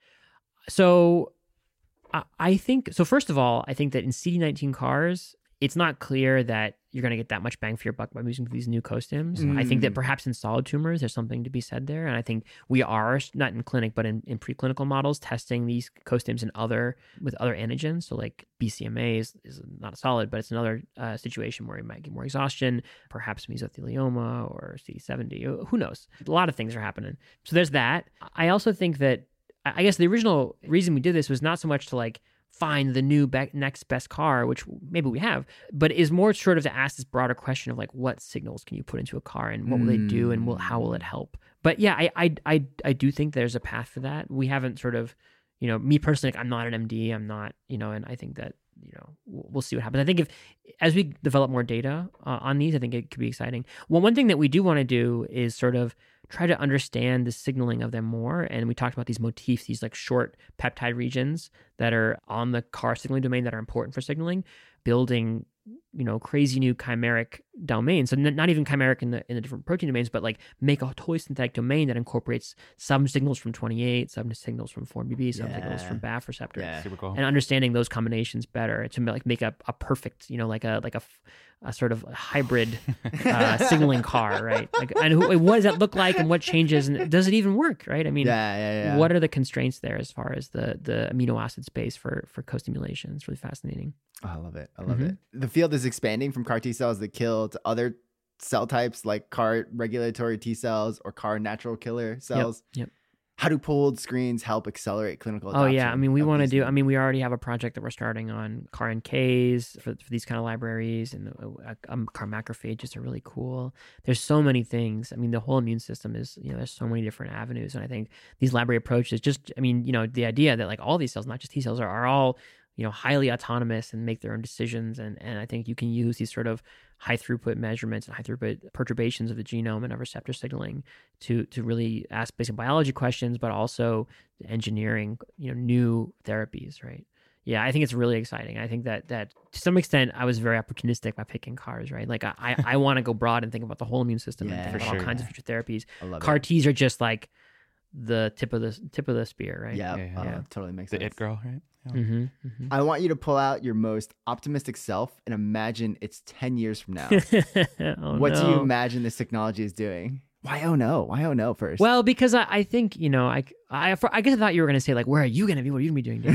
So I, I think, so first of all, I think that in C D nineteen cars, it's not clear that you're going to get that much bang for your buck by using these new co-stims. Mm. I think that perhaps in solid tumors, there's something to be said there. And I think we are, not in clinic, but in, in preclinical models, testing these co-stims in other, with other antigens. So like B C M A is, is not a solid, but it's another uh, situation where you might get more exhaustion, perhaps mesothelioma or C D seventy, who knows? A lot of things are happening. So there's that. I also think that, I guess the original reason we did this was not so much to like, find the new be- next best car, which maybe we have, but is more sort of to ask this broader question of like, what signals can you put into a car and what will they do and will, how will it help? But yeah, I, I I I do think there's a path for that. We haven't sort of, you know, me personally, like, I'm not an M D, I'm not, you know, and I think that, you know, we'll see what happens. I think if, as we develop more data uh, on these, I think it could be exciting. Well, one thing that we do want to do is sort of try to understand the signaling of them more. And we talked about these motifs, these like short peptide regions that are on the car signaling domain that are important for signaling, building, you know, crazy new chimeric domains. So n- not even chimeric in the in the different protein domains, but like make a totally synthetic domain that incorporates some signals from twenty-eight, some signals from four B B, some yeah. signals from B A F receptor. Yeah. Super cool. And understanding those combinations better to like make a, a perfect, you know, like a like a, a sort of hybrid uh, signaling car, right? Like, and who, what does that look like, and what changes, and does it even work, right? I mean, yeah, yeah, yeah. what are the constraints there as far as the the amino acid space for for co-stimulation? It's really fascinating. Oh, I love it. I love Mhm. it. The field is expanding from CAR T cells that kill to other cell types like CAR regulatory T cells or CAR natural killer cells. Yep. yep. How do pooled screens help accelerate clinical Oh adoption? yeah, I mean, we of want to these do. things? I mean, we already have a project that we're starting on CAR N Ks for, for these kind of libraries, and uh, um, CAR macrophages are really cool. There's so many things. I mean, the whole immune system is, you know, there's so many different avenues, and I think these library approaches, just, I mean, you know, the idea that like all these cells, not just T cells, are, are all, you know, highly autonomous and make their own decisions, and and I think you can use these sort of high throughput measurements and high throughput perturbations of the genome and of receptor signaling to to really ask basic biology questions, but also engineering, you know, new therapies, right? Yeah, I think it's really exciting. I think that that to some extent I was very opportunistic by picking CARs, right? Like I I, I want to go broad and think about the whole immune system Yeah, and think about sure. all kinds of future therapies. I love CAR it. Ts are just like the tip of the tip of the spear, right? Yeah, Yeah, yeah, uh, yeah. totally makes The sense. it girl, right? Yeah. Mm-hmm, mm-hmm. I want you to pull out your most optimistic self and imagine it's ten years from now. Oh, What do you no. imagine this technology is doing? Why oh no? Why oh no first? Well, because I, I think, you know, I, I, for, I guess I thought you were going to say, like, where are you going to be? What are you going to be doing?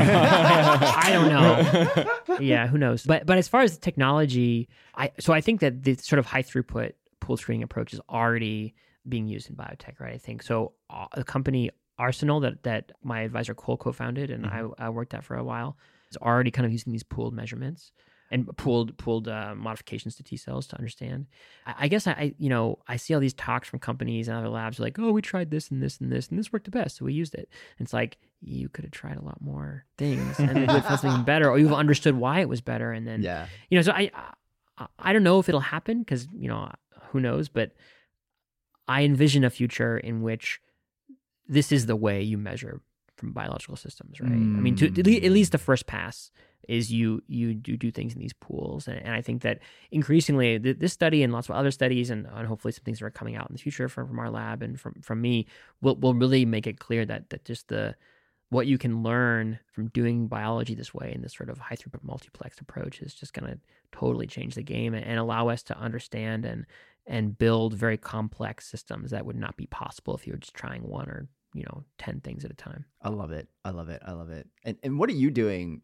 I don't know. Yeah, who knows? But but as far as the technology, I so I think that the sort of high throughput pool screening approach is already being used in biotech, right? I think so. Uh, the company Arsenal that that my advisor Cole co-founded and mm-hmm. I, I worked at for a while is already kind of using these pooled measurements and pooled pooled uh, modifications to T cells to understand. I, I guess I, I you know I see all these talks from companies and other labs like, oh, we tried this and this and this and this worked the best, so we used it. And it's like, you could have tried a lot more things and it would have something better, or you've understood why it was better. And then yeah, you know, so I I, I don't know if it'll happen because you know who knows, but I envision a future in which this is the way you measure from biological systems, right? Mm. I mean, to, to, at least the first pass is you you do do things in these pools, and, and I think that increasingly th- this study and lots of other studies, and, and hopefully some things that are coming out in the future from, from our lab and from from me, will will really make it clear that that just the what you can learn from doing biology this way in this sort of high throughput multiplex approach is just going to totally change the game and, and allow us to understand and and build very complex systems that would not be possible if you were just trying one or, you know, ten things at a time. I love it. I love it. I love it. And and what are you doing,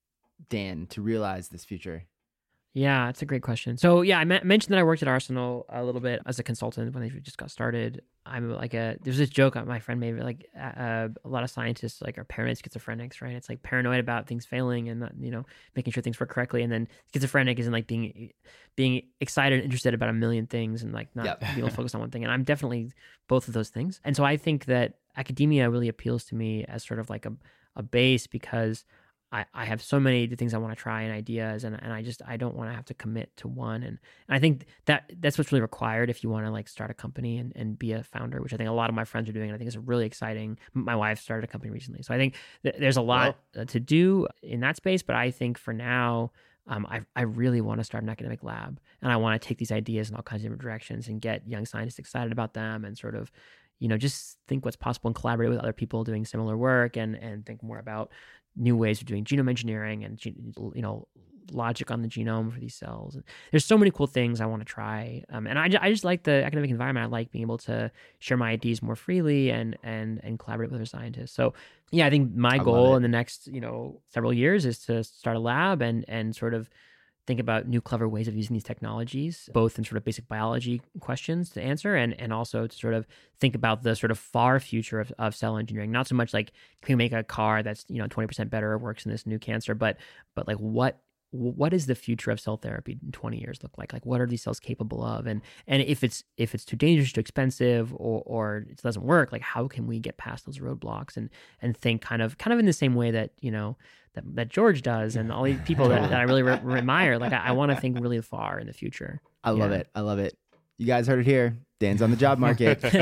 Dan, to realize this future? Yeah, it's a great question. So yeah, I m- mentioned that I worked at Arsenal a little bit as a consultant when they just got started. I'm like a, there's this joke my friend made, like uh, a lot of scientists like are paranoid schizophrenics, right? It's like paranoid about things failing and not, you know, making sure things work correctly. And then schizophrenic isn't like being, being excited and interested about a million things and like not yep. being able to focus on one thing. And I'm definitely both of those things. And so I think that academia really appeals to me as sort of like a, a base because I, I have so many things I want to try and ideas and, and I just I don't want to have to commit to one and, and I think that that's what's really required if you want to like start a company and, and be a founder, which I think a lot of my friends are doing and I think is really exciting. My wife started a company recently, so I think th- there's a lot well, to do in that space, but I think for now um, I I really want to start an academic lab and I want to take these ideas in all kinds of different directions and get young scientists excited about them and sort of, you know, just think what's possible and collaborate with other people doing similar work and and think more about new ways of doing genome engineering and, you know, logic on the genome for these cells. And there's so many cool things I want to try. Um, and I, I just like the academic environment. I like being able to share my ideas more freely and and and collaborate with other scientists. So yeah, I think my I goal in the next, you know, several years is to start a lab and and sort of think about new clever ways of using these technologies, both in sort of basic biology questions to answer and, and also to sort of think about the sort of far future of, of cell engineering. Not so much like, can we make a car that's, you know, twenty percent better or works in this new cancer, but but like what what is the future of cell therapy in twenty years look like? Like what are these cells capable of? And and if it's if it's too dangerous, too expensive, or or it doesn't work, like how can we get past those roadblocks and and think kind of kind of in the same way that, you know, that, that George does and all these people that, that I really re- admire. Like I, I want to think really far in the future. I love yeah. it. I love it. You guys heard it here. Dan's on the job market. If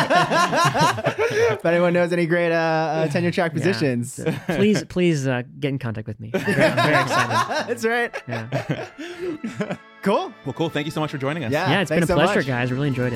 anyone knows any great uh, uh, tenure track positions, yeah. so please, please uh, get in contact with me. I'm very, I'm very excited. That's right. Yeah. Cool. Well, cool. Thank you so much for joining us. Yeah, yeah it's been a so pleasure, much. guys. Really enjoyed it.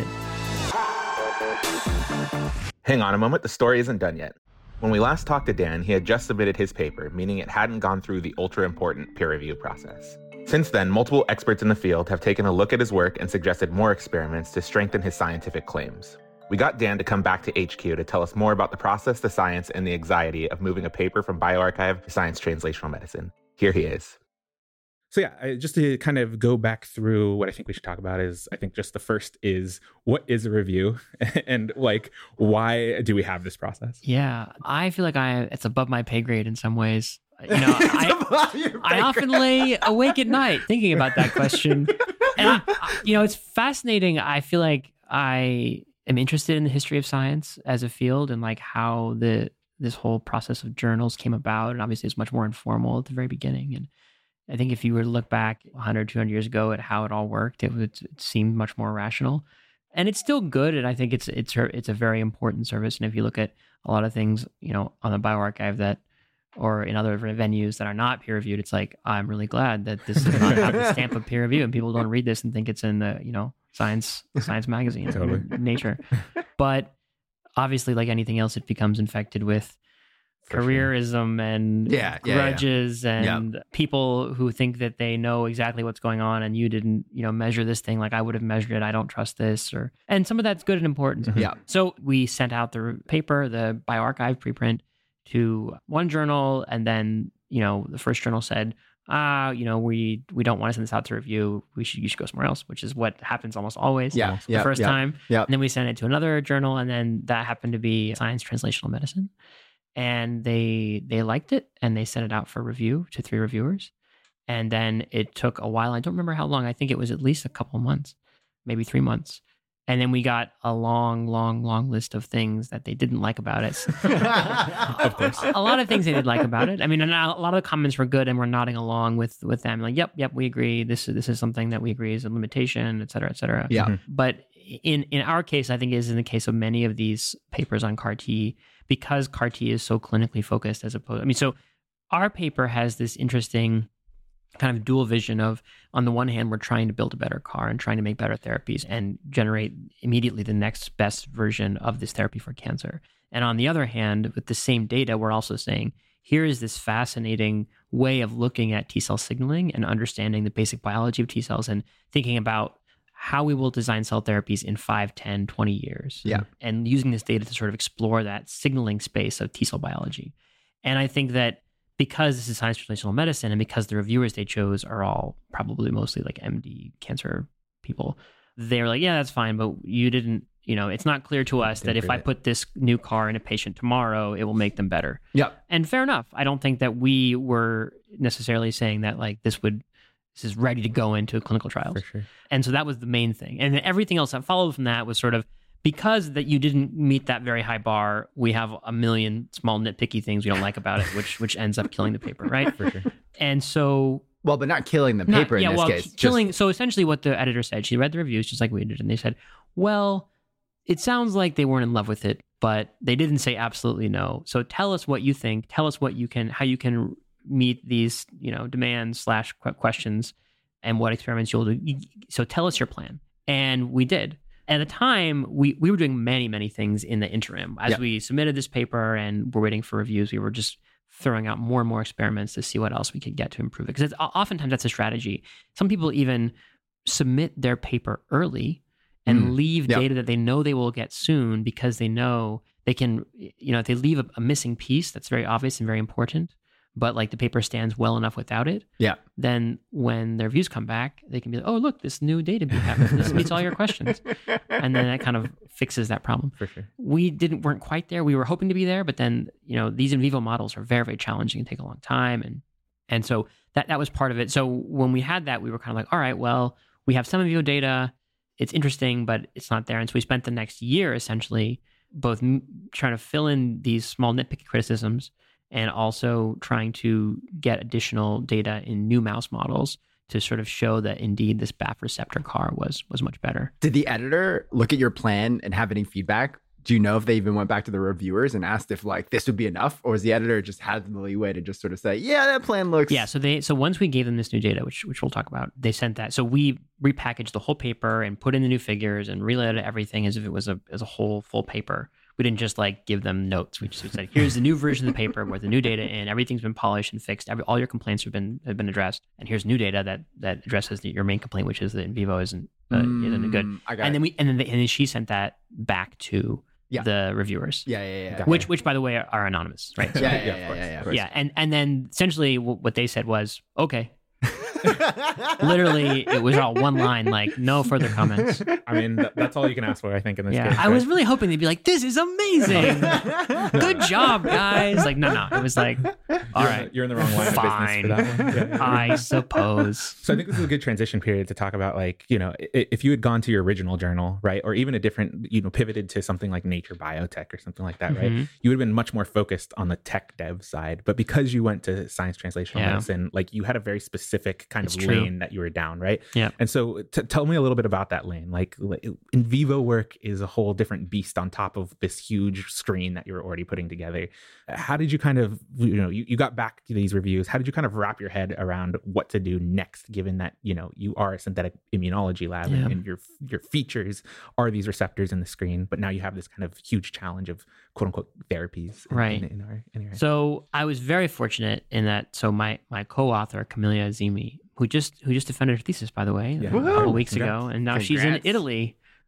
Hang on a moment. The story isn't done yet. When we last talked to Dan, he had just submitted his paper, meaning it hadn't gone through the ultra-important peer review process. Since then, multiple experts in the field have taken a look at his work and suggested more experiments to strengthen his scientific claims. We got Dan to come back to H Q to tell us more about the process, the science, and the anxiety of moving a paper from bioRxiv to Science Translational Medicine. Here he is. So yeah, I, just to kind of go back through what I think we should talk about is, I think just the first is, what is a review? And like, why do we have this process? Yeah, I feel like I it's above my pay grade in some ways. You know, I, I often lay awake at night thinking about that question. And, I, you know, it's fascinating. I feel like I am interested in the history of science as a field and like how the this whole process of journals came about. And obviously it's much more informal at the very beginning. And I think if you were to look back one hundred, two hundred years ago at how it all worked, it, would, it seemed much more rational. And it's still good. And I think it's it's it's a very important service. And if you look at a lot of things, you know, on the bioRxiv that, or in other venues that are not peer reviewed, it's like, I'm really glad that this does not have the stamp of peer review and people don't read this and think it's in the, you know, science, science magazine, totally. Nature. But obviously, like anything else, it becomes infected with For careerism sure. and yeah, grudges yeah, yeah. and yep. people who think that they know exactly what's going on and you didn't, you know, measure this thing like I would have measured it. I don't trust this. Or and some of that's good and important. Mm-hmm. Yeah. So we sent out the paper, the bioRxiv preprint, to one journal, and then, you know, the first journal said, ah, you know, we we don't want to send this out to review. We should you should go somewhere else, which is what happens almost always. Yeah, the yeah, first yeah, time. Yeah. And then we sent it to another journal, and then that happened to be Science Translational Medicine. And they they liked it, and they sent it out for review to three reviewers. And then it took a while. I don't remember how long. I think it was at least a couple months, maybe three months. And then we got a long, long, long list of things that they didn't like about it. Of course. A lot of things they did like about it. I mean, and a lot of the comments were good, and we're nodding along with with them. Like, yep, yep, we agree. This is this is something that we agree is a limitation, et cetera, et cetera. Yeah. Mhm. But in in our case, I think is in the case of many of these papers on C A R T, because C A R T is so clinically focused as opposed. I mean, so our paper has this interesting kind of dual vision of, on the one hand, we're trying to build a better car and trying to make better therapies and generate immediately the next best version of this therapy for cancer. And on the other hand, with the same data, we're also saying, here is this fascinating way of looking at T cell signaling and understanding the basic biology of T cells and thinking about how we will design cell therapies in five, ten, twenty years. Yeah. And using this data to sort of explore that signaling space of T cell biology. And I think that because this is Science Translational Medicine, and because the reviewers they chose are all probably mostly like M D cancer people, they're like, yeah, that's fine, but you didn't, you know, it's not clear to us that if I put this new car in a patient tomorrow, it will make them better. Yeah. And fair enough. I don't think that we were necessarily saying that like this would, this is ready to go into clinical trials. For sure. And so that was the main thing. And then everything else that followed from that was sort of, because that you didn't meet that very high bar, we have a million small nitpicky things we don't like about it, which which ends up killing the paper, right? For sure. And so, Well, but not killing the not- paper yeah, in this well, case. killing. So essentially, what the editor said, she read the reviews just like we did, and they said, "Well, it sounds like they weren't in love with it, but they didn't say absolutely no. So tell us what you think. Tell us what you can, how you can meet these, you know, demands slash qu- questions, and what experiments you'll do. So tell us your plan." And we did. At the time, we, we were doing many, many things in the interim. As Yeah. we submitted this paper and we're waiting for reviews, we were just throwing out more and more experiments to see what else we could get to improve it. Because oftentimes that's a strategy. Some people even submit their paper early and Mm. leave Yeah. data that they know they will get soon because they know they can, you know, if they leave a, a missing piece that's very obvious and very important, but like the paper stands well enough without it, Yeah. then when their views come back, they can be like, oh, look, this new data we have, this meets all your questions. And then that kind of fixes that problem. For sure. We didn't weren't quite there. We were hoping to be there, but then, you know, these in vivo models are very, very challenging and take a long time. And and so that that was part of it. So when we had that, we were kind of like, all right, well, we have some in vivo data. It's interesting, but it's not there. And so we spent the next year essentially both m- trying to fill in these small nitpicky criticisms and also trying to get additional data in new mouse models to sort of show that indeed this B A F receptor C A R was was much better. Did the editor look at your plan and have any feedback? Do you know if they even went back to the reviewers and asked if like this would be enough, or is the editor just had the leeway to just sort of say, yeah, that plan looks... Yeah, so they so once we gave them this new data, which which we'll talk about, they sent that. So we repackaged the whole paper and put in the new figures and relayed everything as if it was a as a whole full paper. We didn't just like give them notes. We just said, here's the new version of the paper with the new data in. Everything's been polished and fixed. Every, all your complaints have been have been addressed. And here's new data that that addresses the, your main complaint, which is that in vivo isn't uh, isn't good. Mm, I got and it. then we and then, they, and then she sent that back to Yeah. the reviewers. Yeah, yeah, yeah. Which which by the way are, are anonymous, right? So- Yeah, yeah, Yeah, yeah, of course, yeah, of yeah. course. yeah, and and then essentially w- what they said was okay. Literally, it was all one line, like no further comments. I mean, th- that's all you can ask for, I think, in this Yeah, case. I right? was really hoping they'd be like, "This is amazing, good job, guys!" Like, no, no, it was like, all You're in right, the- you're in the wrong line fine. of business for that one. Yeah, yeah. I suppose. So I think this is a good transition period to talk about, like, you know, i- if you had gone to your original journal, right, or even a different, you know, pivoted to something like Nature Biotech or something like that, right, Mhm. you would have been much more focused on the tech dev side. But because you went to Science Translational Yeah. Medicine, like, you had a very specific kind It's of true. lane that you were down, right? Yeah. And so t- tell me a little bit about that lane. Like, like, in vivo work is a whole different beast on top of this huge screen that you were already putting together. How did you kind of, you know, you, you got back to these reviews. How did you kind of wrap your head around what to do next, given that, you know, you are a synthetic immunology lab Yeah. and, and your your features are these receptors in the screen, but now you have this kind of huge challenge of quote unquote therapies. In, Right. In, in our, in our So I was very fortunate in that. So my my co-author Camelia Azimi, who just who just defended her thesis, by the way, Yeah. a couple Woohoo! weeks Congrats. ago, and now she's in Congrats. Italy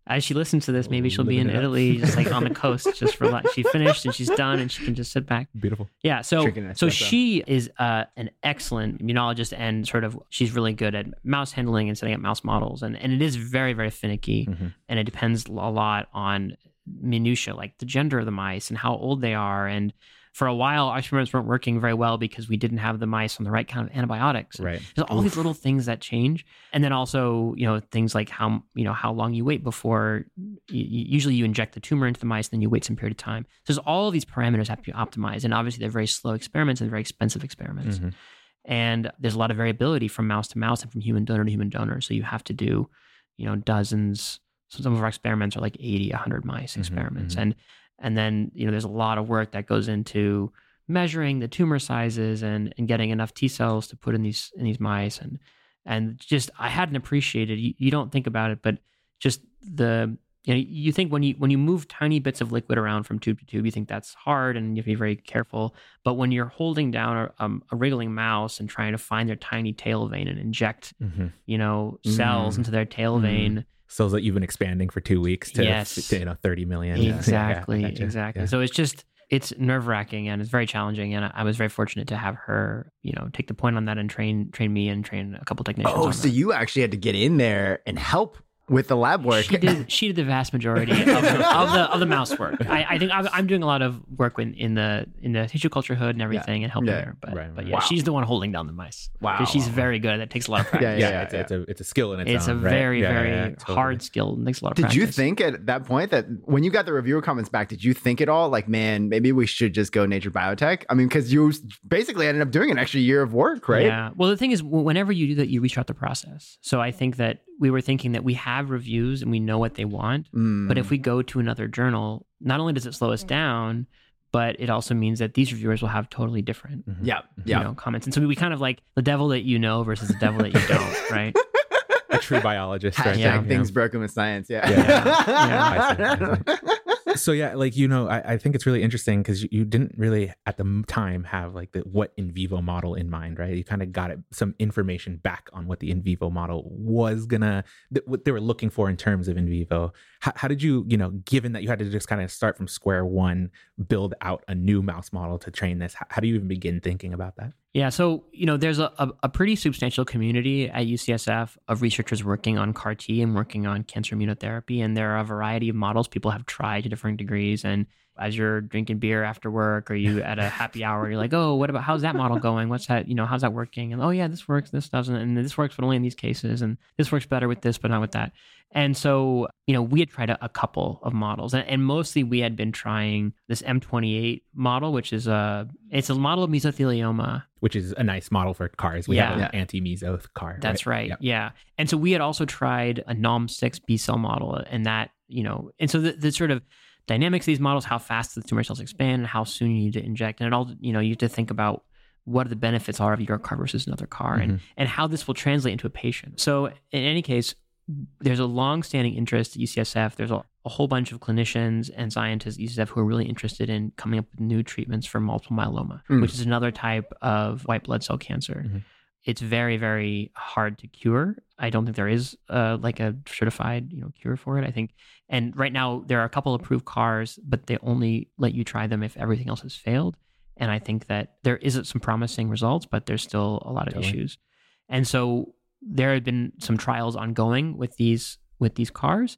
as she listens to this, maybe she'll be in Italy, just like on the coast, just for like she finished and she's done and she can just sit back. Beautiful. Yeah. So, so she is uh, an excellent immunologist and sort of, she's really good at mouse handling and setting up mouse models. And, and it is very, very finicky. Mm-hmm. And it depends a lot on minutia, like the gender of the mice and how old they are. And for a while, our experiments weren't working very well because we didn't have the mice on the right kind of antibiotics. Right. There's all Oof. these little things that change. And then also, you know, things like how, you know, how long you wait before, you, usually you inject the tumor into the mice, then you wait some period of time. So there's all of these parameters have to be optimized. And obviously they're very slow experiments and very expensive experiments. Mm-hmm. And there's a lot of variability from mouse to mouse and from human donor to human donor. So you have to do, you know, dozens. So some of our experiments are like eighty, one hundred mice experiments. Mm-hmm. And And then, you know, there's a lot of work that goes into measuring the tumor sizes and, and getting enough T cells to put in these in these mice. And and just, I hadn't appreciated, you, you don't think about it, but just the, you know, you think when you when you move tiny bits of liquid around from tube to tube, you think that's hard and you have to be very careful. But when you're holding down a, um, a wriggling mouse and trying to find their tiny tail vein and inject, mm-hmm. you know, cells mm-hmm. into their tail mm-hmm. vein, cells that you've been expanding for two weeks to, yes. to you know, thirty million. Exactly, yeah, yeah, exactly. Yeah. So it's just, it's nerve wracking and it's very challenging. And I was very fortunate to have her, you know, take the point on that and train train me and train a couple technicians. Oh, on so that. You actually had to get in there and help with the lab work. She did. She did the vast majority of the of the, of the mouse work. I, I think I'm, I'm doing a lot of work in, in the in the tissue culture hood and everything, yeah. and helping yeah. her. But right, but yeah, wow. she's the one holding down the mice. Wow, because she's very good. It takes a lot of practice. yeah, yeah, yeah, it's, yeah. It's a it's a skill in its It's own, a right? very yeah, very yeah, yeah, totally. hard skill. It takes a lot of did practice. Did you think at that point that when you got the reviewer comments back, did you think at all like, man, maybe we should just go Nature Biotech? I mean, because you basically ended up doing an extra year of work, right? Yeah. Well, the thing is, whenever you do that, you restart the process. So I think that we were thinking that we have reviews and we know what they want. Mm. But if we go to another journal, not only does it slow us down, but it also means that these reviewers will have totally different mm-hmm. yeah, yeah. You know, comments. And so we kind of like the devil that you know versus the devil that you don't, right? A true biologist. Hashtag right? yeah. things yeah. broken with science. Yeah. yeah. yeah. I see, I see. So yeah, like, you know, I, I think it's really interesting because you, you didn't really at the time have like the what in vivo model in mind, right? You kind of got it, some information back on what the in vivo model was gonna, th- what they were looking for in terms of in vivo. How, how did you, you know, given that you had to just kind of start from square one, build out a new mouse model to train this, how, how do you even begin thinking about that? Yeah, so, you know, there's a, a, a pretty substantial community at U C S F of researchers working on C A R T and working on cancer immunotherapy. And there are a variety of models people have tried to different degrees. And as you're drinking beer after work or you at a happy hour, you're like, oh, what about, how's that model going? What's that, you know, how's that working? And oh yeah, this works, this doesn't. And this works, but only in these cases. And this works better with this, but not with that. And so, you know, we had tried a, a couple of models and, and mostly we had been trying this M twenty-eight model, which is a, it's a model of mesothelioma. Which is a nice model for C A Rs. We yeah. have an yeah. anti-meso C A R. That's right. right. Yep. Yeah. And so we had also tried a N O M six B cell model and that, you know, and so the, the sort of dynamics of these models, how fast the tumor cells expand and how soon you need to inject. And it all, you know, you have to think about what the benefits are of your C A R versus another C A R mm-hmm. and, and how this will translate into a patient. So in any case, there's a long-standing interest at U C S F. There's a, a whole bunch of clinicians and scientists at U C S F who are really interested in coming up with new treatments for multiple myeloma, mm. which is another type of white blood cell cancer. Mm-hmm. It's very, very hard to cure. I don't think there is uh, like a certified, you know, cure for it. I think, and right now there are a couple approved C A Rs, but they only let you try them if everything else has failed. And I think that there is some promising results, but there's still a lot of totally. issues. And so there had been some trials ongoing with these with these C A Rs,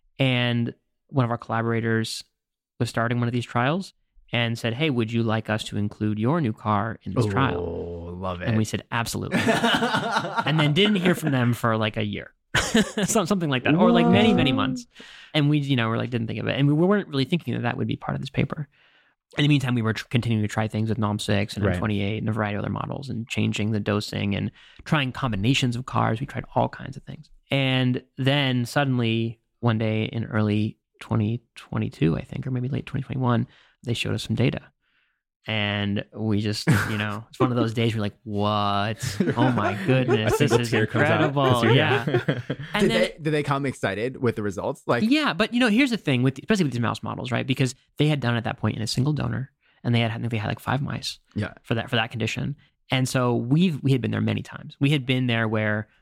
and one of our collaborators was starting one of these trials and said, "Hey, would you like us to include your new C A R in this oh, trial?" Oh, love it! And we said, "Absolutely." And then didn't hear from them for like a year, something like that, or like many many months. And we, you know, we're like didn't think of it, and we weren't really thinking that that would be part of this paper. In the meantime, we were tr- continuing to try things with N O M six and right. M twenty-eight and a variety of other models and changing the dosing and trying combinations of C A Rs. We tried all kinds of things. And then suddenly one day in early twenty twenty-two, I think, or maybe late twenty twenty-one, they showed us some data. And we just, you know, it's one of those days where you're like, what? Oh my goodness, this is incredible. Yeah. And did, then, they, did they come excited with the results? Like, yeah, but you know, here's the thing with, especially with these mouse models, right? Because they had done at that point in a single donor and they had, I think they had like five mice yeah. for that, for that condition. And so we've, we had been there many times. We had been there where,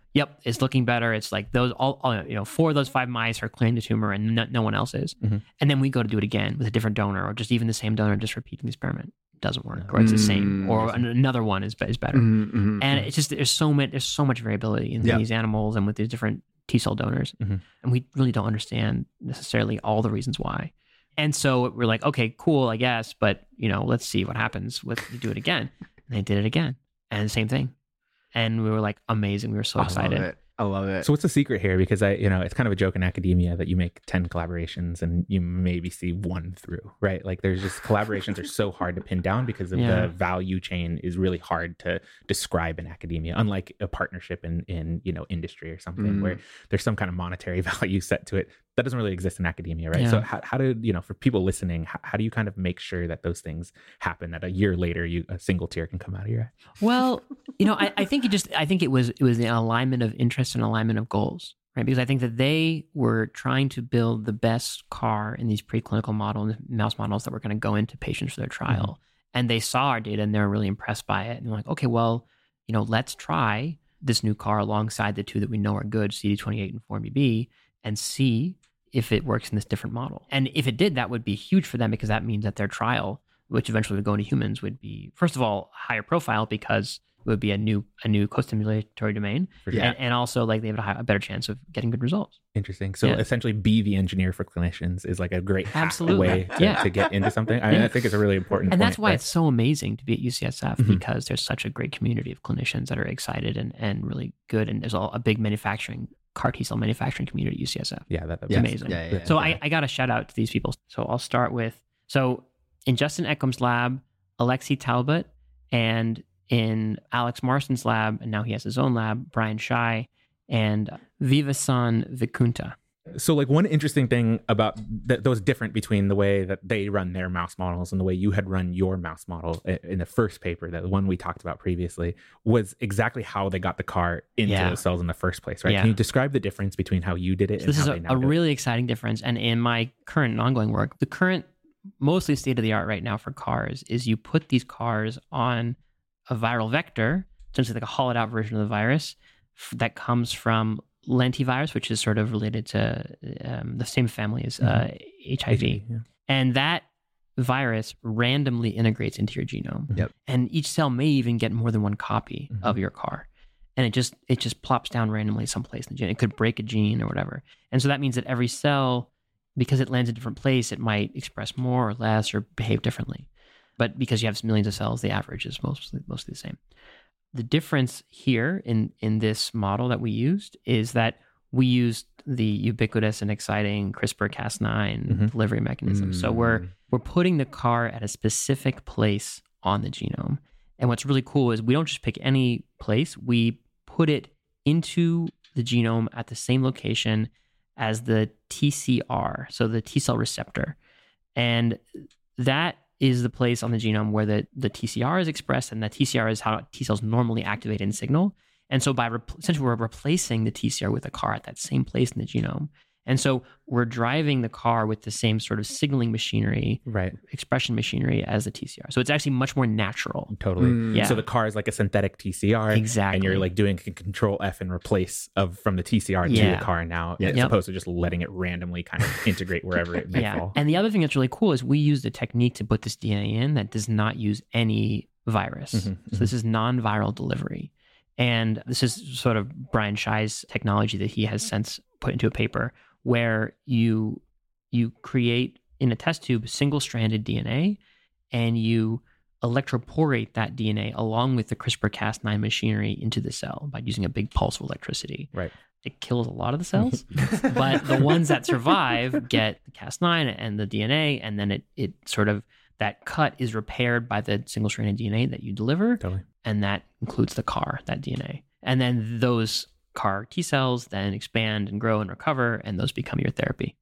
yep, it's looking better. It's like those all, all you know, four of those five mice are clearing the tumor and no, no one else is. Mm-hmm. And then we go to do it again with a different donor or just even the same donor, just repeating the experiment. It doesn't work, or it's the same, or another one is is better. Mm-hmm. And it's just there's so much there's so much variability in yep. these animals and with these different T cell donors, mm-hmm. and we really don't understand necessarily all the reasons why. And so we're like, okay, cool, I guess, but you know, let's see what happens with you do it again. And they did it again, and the same thing. And we were like, amazing. We were so excited. I love it. I love it. So what's the secret here? Because I, you know, it's kind of a joke in academia that you make ten collaborations and you maybe see one through, right? Like there's just collaborations are so hard to pin down because of yeah. the value chain is really hard to describe in academia, unlike a partnership in, in you know, industry or something mm. where there's some kind of monetary value set to it. That doesn't really exist in academia, right? Yeah. So how, how do, you know, for people listening, how, how do you kind of make sure that those things happen, that a year later you a single tear can come out of your eye? Well, you know, I, I think it just, I think it was, it was the alignment of interest and alignment of goals, right? Because I think that they were trying to build the best car in these preclinical models, mouse models that were going to go into patients for their trial. Mm-hmm. And they saw our data and they were really impressed by it. And they're like, okay, well, you know, let's try this new car alongside the two that we know are good, C D twenty-eight and four M B B, and see if it works in this different model. And if it did, that would be huge for them because that means that their trial, which eventually would go into humans, would be, first of all, higher profile because it would be a new a new co-stimulatory domain. Yeah. And, and also like they have a, high, a better chance of getting good results. Interesting. So yeah. essentially be the engineer for clinicians is like a great Absolutely. way to, yeah. to get into something. I, mean, I think it's a really important And point, that's why right? it's so amazing to be at U C S F mm-hmm. because there's such a great community of clinicians that are excited and, and really good. And there's all, a big manufacturing C A R T cell manufacturing community at U C S F. Yeah, that, that's yes. amazing. Yeah, yeah, yeah, so yeah. I, I got to shout out to these people. So I'll start with, so in Justin Eckham's lab, Alexi Talbot, and in Alex Marston's lab, and now he has his own lab, Brian Shai, and Vivasan Vikunta. So like one interesting thing about that, that was different between the way that they run their mouse models and the way you had run your mouse model in the first paper, that one we talked about previously, was exactly how they got the C A R into yeah. those cells in the first place, right? Yeah. Can you describe the difference between how you did it so and this how is they a, now a do really it? exciting difference. And in my current and ongoing work, the current, mostly state-of-the-art right now for C A Rs is you put these C A Rs on a viral vector, essentially like a hollowed out version of the virus that comes from lentivirus, which is sort of related to um, the same family as uh, mm-hmm. H I V. H I V yeah. And that virus randomly integrates into your genome. Yep. And each cell may even get more than one copy mm-hmm. of your C A R. And it just it just plops down randomly someplace in the gene. It could break a gene or whatever. And so that means that every cell, because it lands in a different place, it might express more or less or behave differently. But because you have millions of cells, the average is mostly mostly the same. The difference here in, in this model that we used is that we used the ubiquitous and exciting CRISPR Cas nine mm-hmm. delivery mechanism. Mm-hmm. So we're we're putting the C A R at a specific place on the genome. And what's really cool is we don't just pick any place. We put it into the genome at the same location as the T C R, so the T cell receptor. And that is the place on the genome where the, the T C R is expressed, and the T C R is how T cells normally activate and signal. And so by re- essentially we're replacing the T C R with a C A R at that same place in the genome. And so we're driving the C A R with the same sort of signaling machinery, right, expression machinery as the T C R. So it's actually much more natural. Totally. Mm. Yeah. So the C A R is like a synthetic T C R. Exactly. And you're like doing control F and replace of from the T C R yeah. to the C A R now, yeah. as yep. opposed to just letting it randomly kind of integrate wherever it may yeah. fall. And the other thing that's really cool is we used a technique to put this D N A in that does not use any virus. Mm-hmm, so mm-hmm. this is non-viral delivery. And this is sort of Brian Shai's technology that he has since put into a paper where you you create in a test tube single-stranded D N A and you electroporate that D N A along with the CRISPR Cas nine machinery into the cell by using a big pulse of electricity. Right. It kills a lot of the cells, but the ones that survive get the Cas nine and the D N A, and then it it sort of, that cut is repaired by the single-stranded D N A that you deliver, totally. And that includes the C A R, that D N A. And then those C A R T cells then expand and grow and recover, and those become your therapy.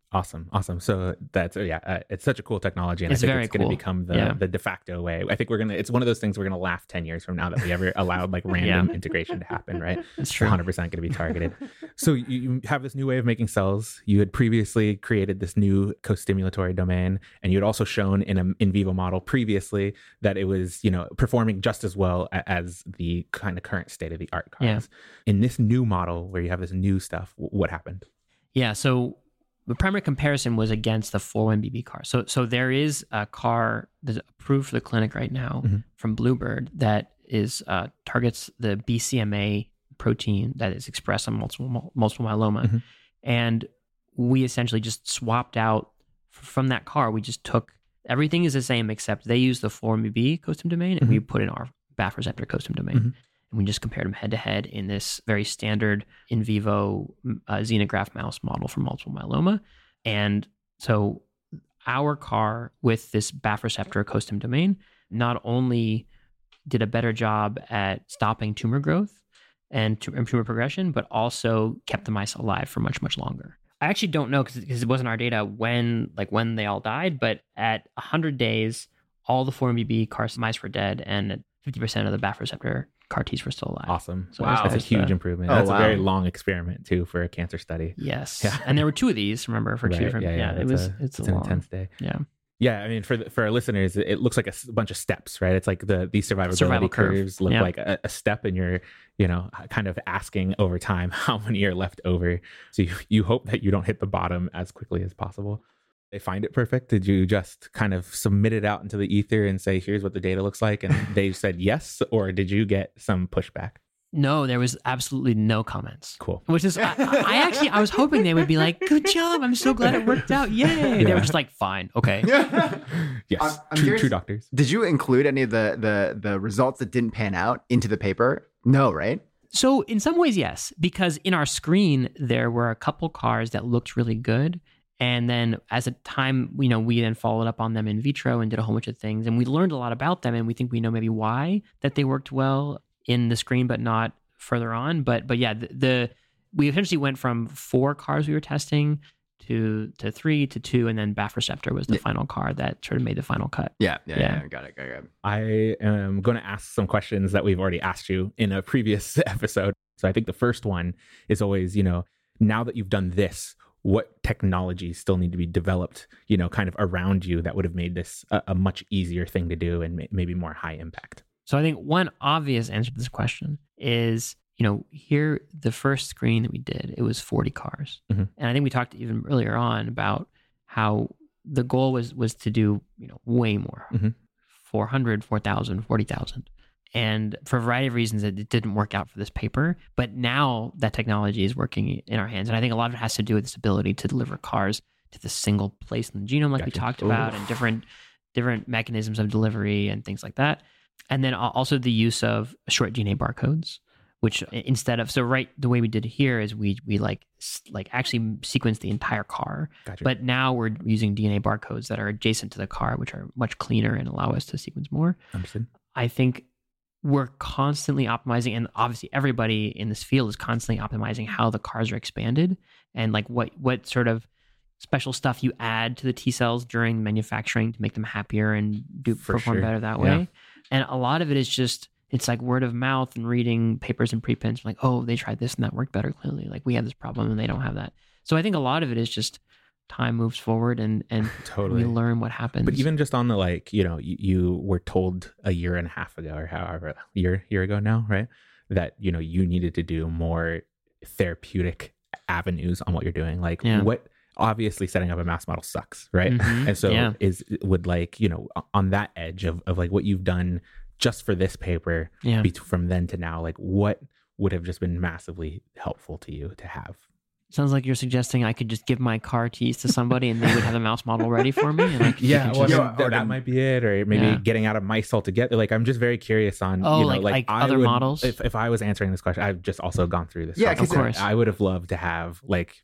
Awesome. Awesome. So that's, yeah, uh, it's such a cool technology. And it's I think very it's going to cool. become the, yeah. the de facto way. I think we're going to, it's one of those things we're going to laugh ten years from now that we ever allowed like random yeah. integration to happen, right? It's true. one hundred percent going to be targeted. So you, you have this new way of making cells. You had previously created this new co-stimulatory domain, and you had also shown in an in vivo model previously that it was, you know, performing just as well as the kind of current state of the art cars. Yeah. In this new model where you have this new stuff, what happened? Yeah. So the primary comparison was against the four one B B car. So so there is a car that's approved for the clinic right now mm-hmm. from Bluebird that is uh, targets the B C M A protein that is expressed on multiple multiple myeloma. Mm-hmm. And we essentially just swapped out from that car. We just took, everything is the same except they use the four one B B costim domain and mm-hmm. we put in our B A F receptor costim domain. Mm-hmm. And we just compared them head to head in this very standard in vivo uh, xenograft mouse model for multiple myeloma. And so our car with this B A F receptor costim domain not only did a better job at stopping tumor growth and tumor progression, but also kept the mice alive for much, much longer. I actually don't know because it wasn't our data when like when they all died, but at one hundred days, all the four one B B car mice were dead and fifty percent of the B A F receptor C A R Ts were still alive. Awesome. So wow. That's a huge the, improvement. Oh, That's wow. a very long experiment too for a cancer study. Yes. Yeah. And there were two of these, remember, for right. two different, yeah, yeah, yeah, it was, a, it's, it's a an long, intense day. Yeah. Yeah. I mean, for the, for our listeners, it looks like a bunch of steps, right? It's like the, these survivability Survival curves curve. look yeah. like a, a step and you're, you know, kind of asking over time how many are left over. So you, you hope that you don't hit the bottom as quickly as possible. They find it perfect? Did you just kind of submit it out into the ether and say, here's what the data looks like? And they said yes? Or did you get some pushback? No, there was absolutely no comments. Cool. Which is, I, I actually, I was hoping they would be like, good job. I'm so glad it worked out. Yay. Yeah. They were just like, fine. Okay. yes. I'm, I'm true, curious, true doctors. Did you include any of the, the, the results that didn't pan out into the paper? No, right? So in some ways, yes, because in our screen, there were a couple cars that looked really good. And then as a time, you know, we then followed up on them in vitro and did a whole bunch of things. And we learned a lot about them. And we think we know maybe why that they worked well in the screen, but not further on. But but yeah, the, the we essentially went from four cars we were testing to to three to two. And then B A F receptor was the yeah. final car that sort of made the final cut. Yeah, yeah, yeah. yeah. Got it, got it, got it. I am going to ask some questions that we've already asked you in a previous episode. So I think the first one is always, you know, now that you've done this, what technologies still need to be developed, you know, kind of around you that would have made this a, a much easier thing to do and may, maybe more high impact? So I think one obvious answer to this question is, you know, here, the first screen that we did, it was forty cars. Mm-hmm. And I think we talked even earlier on about how the goal was was to do, you know, way more, mm-hmm. four hundred, four thousand, forty thousand. And for a variety of reasons, it didn't work out for this paper. But now that technology is working in our hands. And I think a lot of it has to do with this ability to deliver cars to the single place in the genome, like gotcha. we talked about, Ooh. and different different mechanisms of delivery and things like that. And then also the use of short D N A barcodes, which instead of, so right, the way we did it here is we we like like actually sequenced the entire car. Gotcha. But now we're using D N A barcodes that are adjacent to the car, which are much cleaner and allow us to sequence more. Understood. I think we're constantly optimizing, and obviously everybody in this field is constantly optimizing how the cars are expanded and like what what sort of special stuff you add to the T cells during manufacturing to make them happier and do For perform sure. better that way. Yeah. And a lot of it is just, it's like word of mouth and reading papers and preprints like, oh, they tried this and that worked better clearly. Like we have this problem and they don't have that. So I think a lot of it is just time moves forward and, and totally. we learn what happens. But even just on the, like, you know, you, you were told a year and a half ago or however, year, year ago now, right? That, you know, you needed to do more therapeutic avenues on what you're doing. Like yeah. what, obviously setting up a mouse model sucks, right? Mm-hmm. And so yeah. is, would like, you know, on that edge of, of like what you've done just for this paper yeah. be, from then to now, like what would have just been massively helpful to you to have? Sounds like you're suggesting I could just give my C A R Ts to somebody and they would have a mouse model ready for me. And like, yeah, well, just, I mean, that, that might be it, or maybe yeah. getting out of mice altogether. Like, I'm just very curious on, oh, you know, like, like, like I other would, models. If if I was answering this question, I've just also gone through this. Yeah, process. of course. I would have loved to have like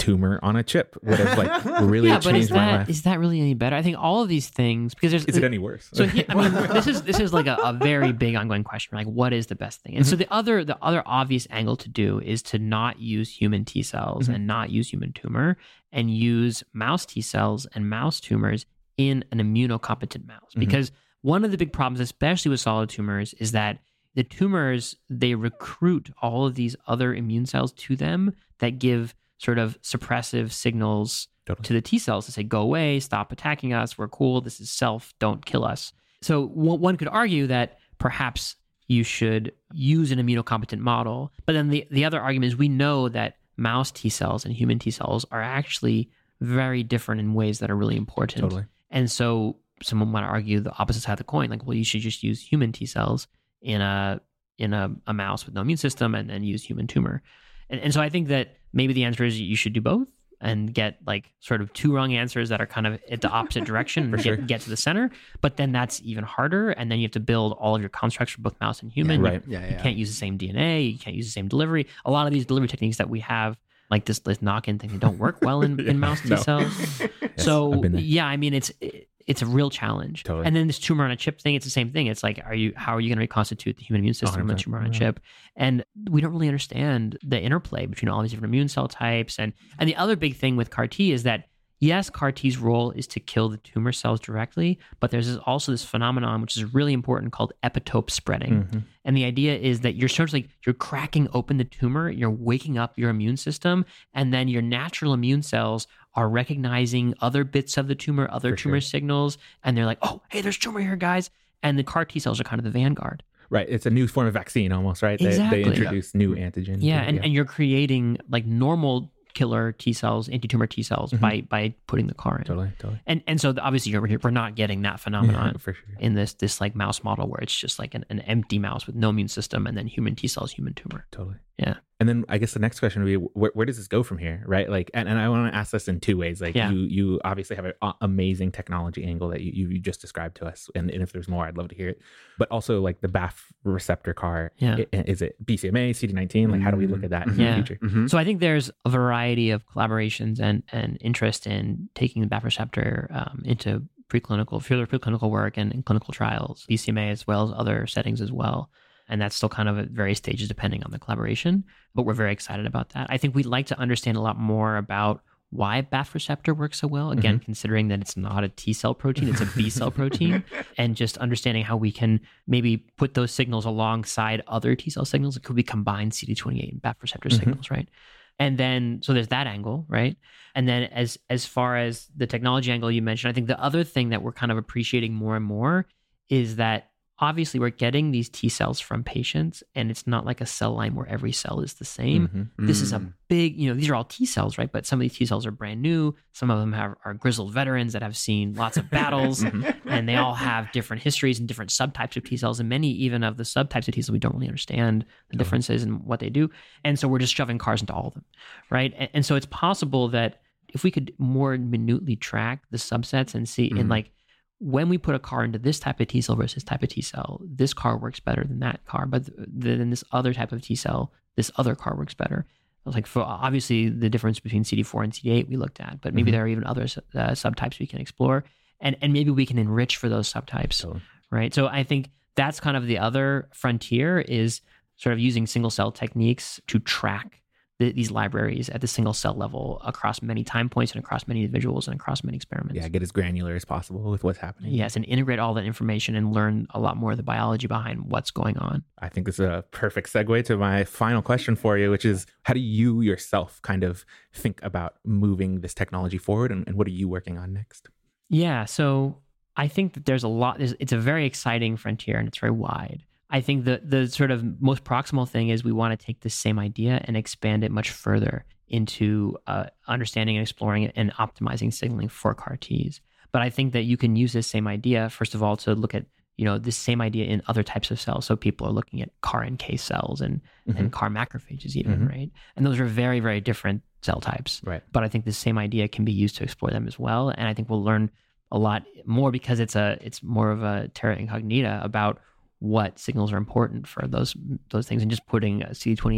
tumor on a chip would have like really yeah, changed but is my that, life. Is that really any better? I think all of these things, because there's... Is it any worse? So he, I mean, this is this is like a, a very big ongoing question. Like, what is the best thing? And mm-hmm. so the other the other obvious angle to do is to not use human T cells mm-hmm. and not use human tumor, and use mouse T cells and mouse tumors in an immunocompetent mouse. Mm-hmm. Because one of the big problems, especially with solid tumors, is that the tumors, they recruit all of these other immune cells to them that give sort of suppressive signals totally. To the T cells to say, go away, stop attacking us, we're cool, this is self, don't kill us. So one could argue that perhaps you should use an immunocompetent model. But then the, the other argument is we know that mouse T cells and human T cells are actually very different in ways that are really important. Totally. And so someone might argue the opposite side of the coin, like, well, you should just use human T cells in a in a, a mouse with no immune system and then use human tumor. And, and so I think that maybe the answer is you should do both and get like sort of two wrong answers that are kind of at the opposite direction and sure. get, get to the center. But then that's even harder. And then you have to build all of your constructs for both mouse and human. Yeah, right. You, yeah, yeah. you can't use the same D N A. You can't use the same delivery. A lot of these delivery techniques that we have, like this, this knock-in thing, they don't work well in, yeah, in mouse T cells. yes, so yeah, I mean, it's it, it's a real challenge. Totally. And then this tumor on a chip thing, it's the same thing. It's like, are you how are you going to reconstitute the human immune system from a tumor on a chip? And we don't really understand the interplay between all these different immune cell types. And and the other big thing with C A R T is that, yes, C A R T's role is to kill the tumor cells directly, but there's this, also this phenomenon, which is really important, called epitope spreading. Mm-hmm. And the idea is that you're sort of like, you're cracking open the tumor, you're waking up your immune system, and then your natural immune cells are recognizing other bits of the tumor, other For tumor sure. signals, and they're like, oh, hey, there's tumor here, guys. And the C A R T cells are kind of the vanguard. Right. It's a new form of vaccine almost, right? Exactly. They, they introduce new antigens. Yeah, and, and you're creating like normal killer T cells, anti-tumor T cells mm-hmm. by by putting the C A R in. Totally, totally. And and so obviously you're, we're not getting that phenomenon yeah, for sure. in this this like mouse model where it's just like an, an empty mouse with no immune system and then human T cells, human tumor. Totally. Yeah. And then I guess the next question would be, where, where does this go from here, right? Like, and, and I want to ask this in two ways. Like, yeah. you you obviously have an amazing technology angle that you, you just described to us, and, and if there's more, I'd love to hear it. But also, like the B A F receptor C A R, yeah. is it B C M A, C D nineteen? Like, how do we look at that in yeah. the future? Mm-hmm. So I think there's a variety of collaborations and and interest in taking the B A F receptor um, into preclinical, further preclinical work and, and clinical trials, B C M A as well as other settings as well. And that's still kind of at various stages depending on the collaboration. But we're very excited about that. I think we'd like to understand a lot more about why B A F receptor works so well. Again, mm-hmm. considering that it's not a T cell protein, it's a B cell protein. And just understanding how we can maybe put those signals alongside other T cell signals. It could be combined C D twenty-eight and B A F receptor mm-hmm. signals, right? And then, so there's that angle, right? And then as as far as the technology angle you mentioned, I think the other thing that we're kind of appreciating more and more is that obviously we're getting these T cells from patients, and it's not like a cell line where every cell is the same. Mm-hmm. This mm. is a big, you know, these are all T cells, right? But some of these T cells are brand new. Some of them have are grizzled veterans that have seen lots of battles, and they all have different histories and different subtypes of T cells. And many even of the subtypes of T cells, we don't really understand the oh. differences in what they do. And so we're just shoving C A Rs into all of them, right? And, and so it's possible that if we could more minutely track the subsets and see, mm. and like, when we put a C A R into this type of T cell versus this type of T cell, this C A R works better than that C A R, but then this other type of T cell, this other C A R works better. Like for obviously the difference between C D four and C D eight we looked at, but maybe mm-hmm. there are even other uh, subtypes we can explore, and and maybe we can enrich for those subtypes, totally. Right? So I think that's kind of the other frontier, is sort of using single cell techniques to track the, these libraries at the single cell level across many time points and across many individuals and across many experiments. Yeah, get as granular as possible with what's happening. Yes, and integrate all that information and learn a lot more of the biology behind what's going on. I think this is a perfect segue to my final question for you, which is, how do you yourself kind of think about moving this technology forward, and, and what are you working on next? Yeah, so I think that there's a lot, there's, it's a very exciting frontier and it's very wide. I think the the sort of most proximal thing is we want to take this same idea and expand it much further into uh, understanding and exploring it and optimizing signaling for C A R Ts. But I think that you can use this same idea, first of all, to look at, you know, this same idea in other types of cells. So people are looking at C A R N K cells and, mm-hmm. and C A R macrophages even, mm-hmm. right? And those are very, very different cell types. Right. But I think the same idea can be used to explore them as well. And I think we'll learn a lot more because it's a it's more of a terra incognita about what signals are important for those those things, and just putting a C D twenty-eight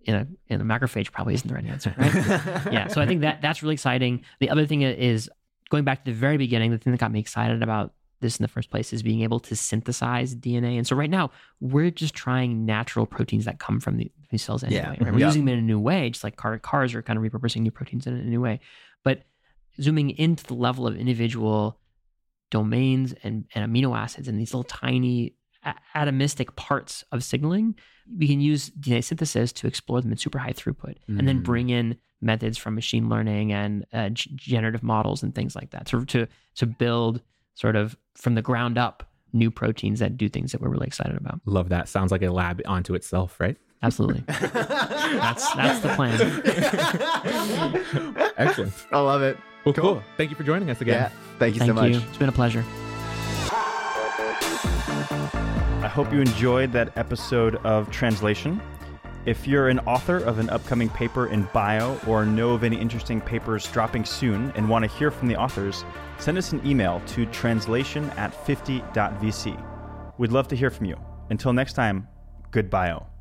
in a in a macrophage probably isn't the right answer, right? Yeah. So I think that that's really exciting. The other thing is going back to the very beginning. The thing that got me excited about this in the first place is being able to synthesize D N A. And so right now we're just trying natural proteins that come from the, these cells anyway. Yeah. Right? We're Yeah. using them in a new way, just like car, cars are kind of repurposing new proteins in a new way. But zooming into the level of individual domains and, and amino acids and these little tiny a- atomistic parts of signaling, we can use D N A synthesis to explore them in super high throughput, mm. and then bring in methods from machine learning and uh, g- generative models and things like that. So to to build sort of from the ground up new proteins that do things that we're really excited about. Love that. Sounds like a lab onto itself, right? Absolutely. that's that's the plan. Excellent. I love it. Well, cool. cool. Thank you for joining us again. Yeah. Thank you Thank so much. you. It's been a pleasure. I hope you enjoyed that episode of Translation. If you're an author of an upcoming paper in bio or know of any interesting papers dropping soon and want to hear from the authors, send us an email to translation at fifty dot v c. We'd love to hear from you. Until next time, good bio.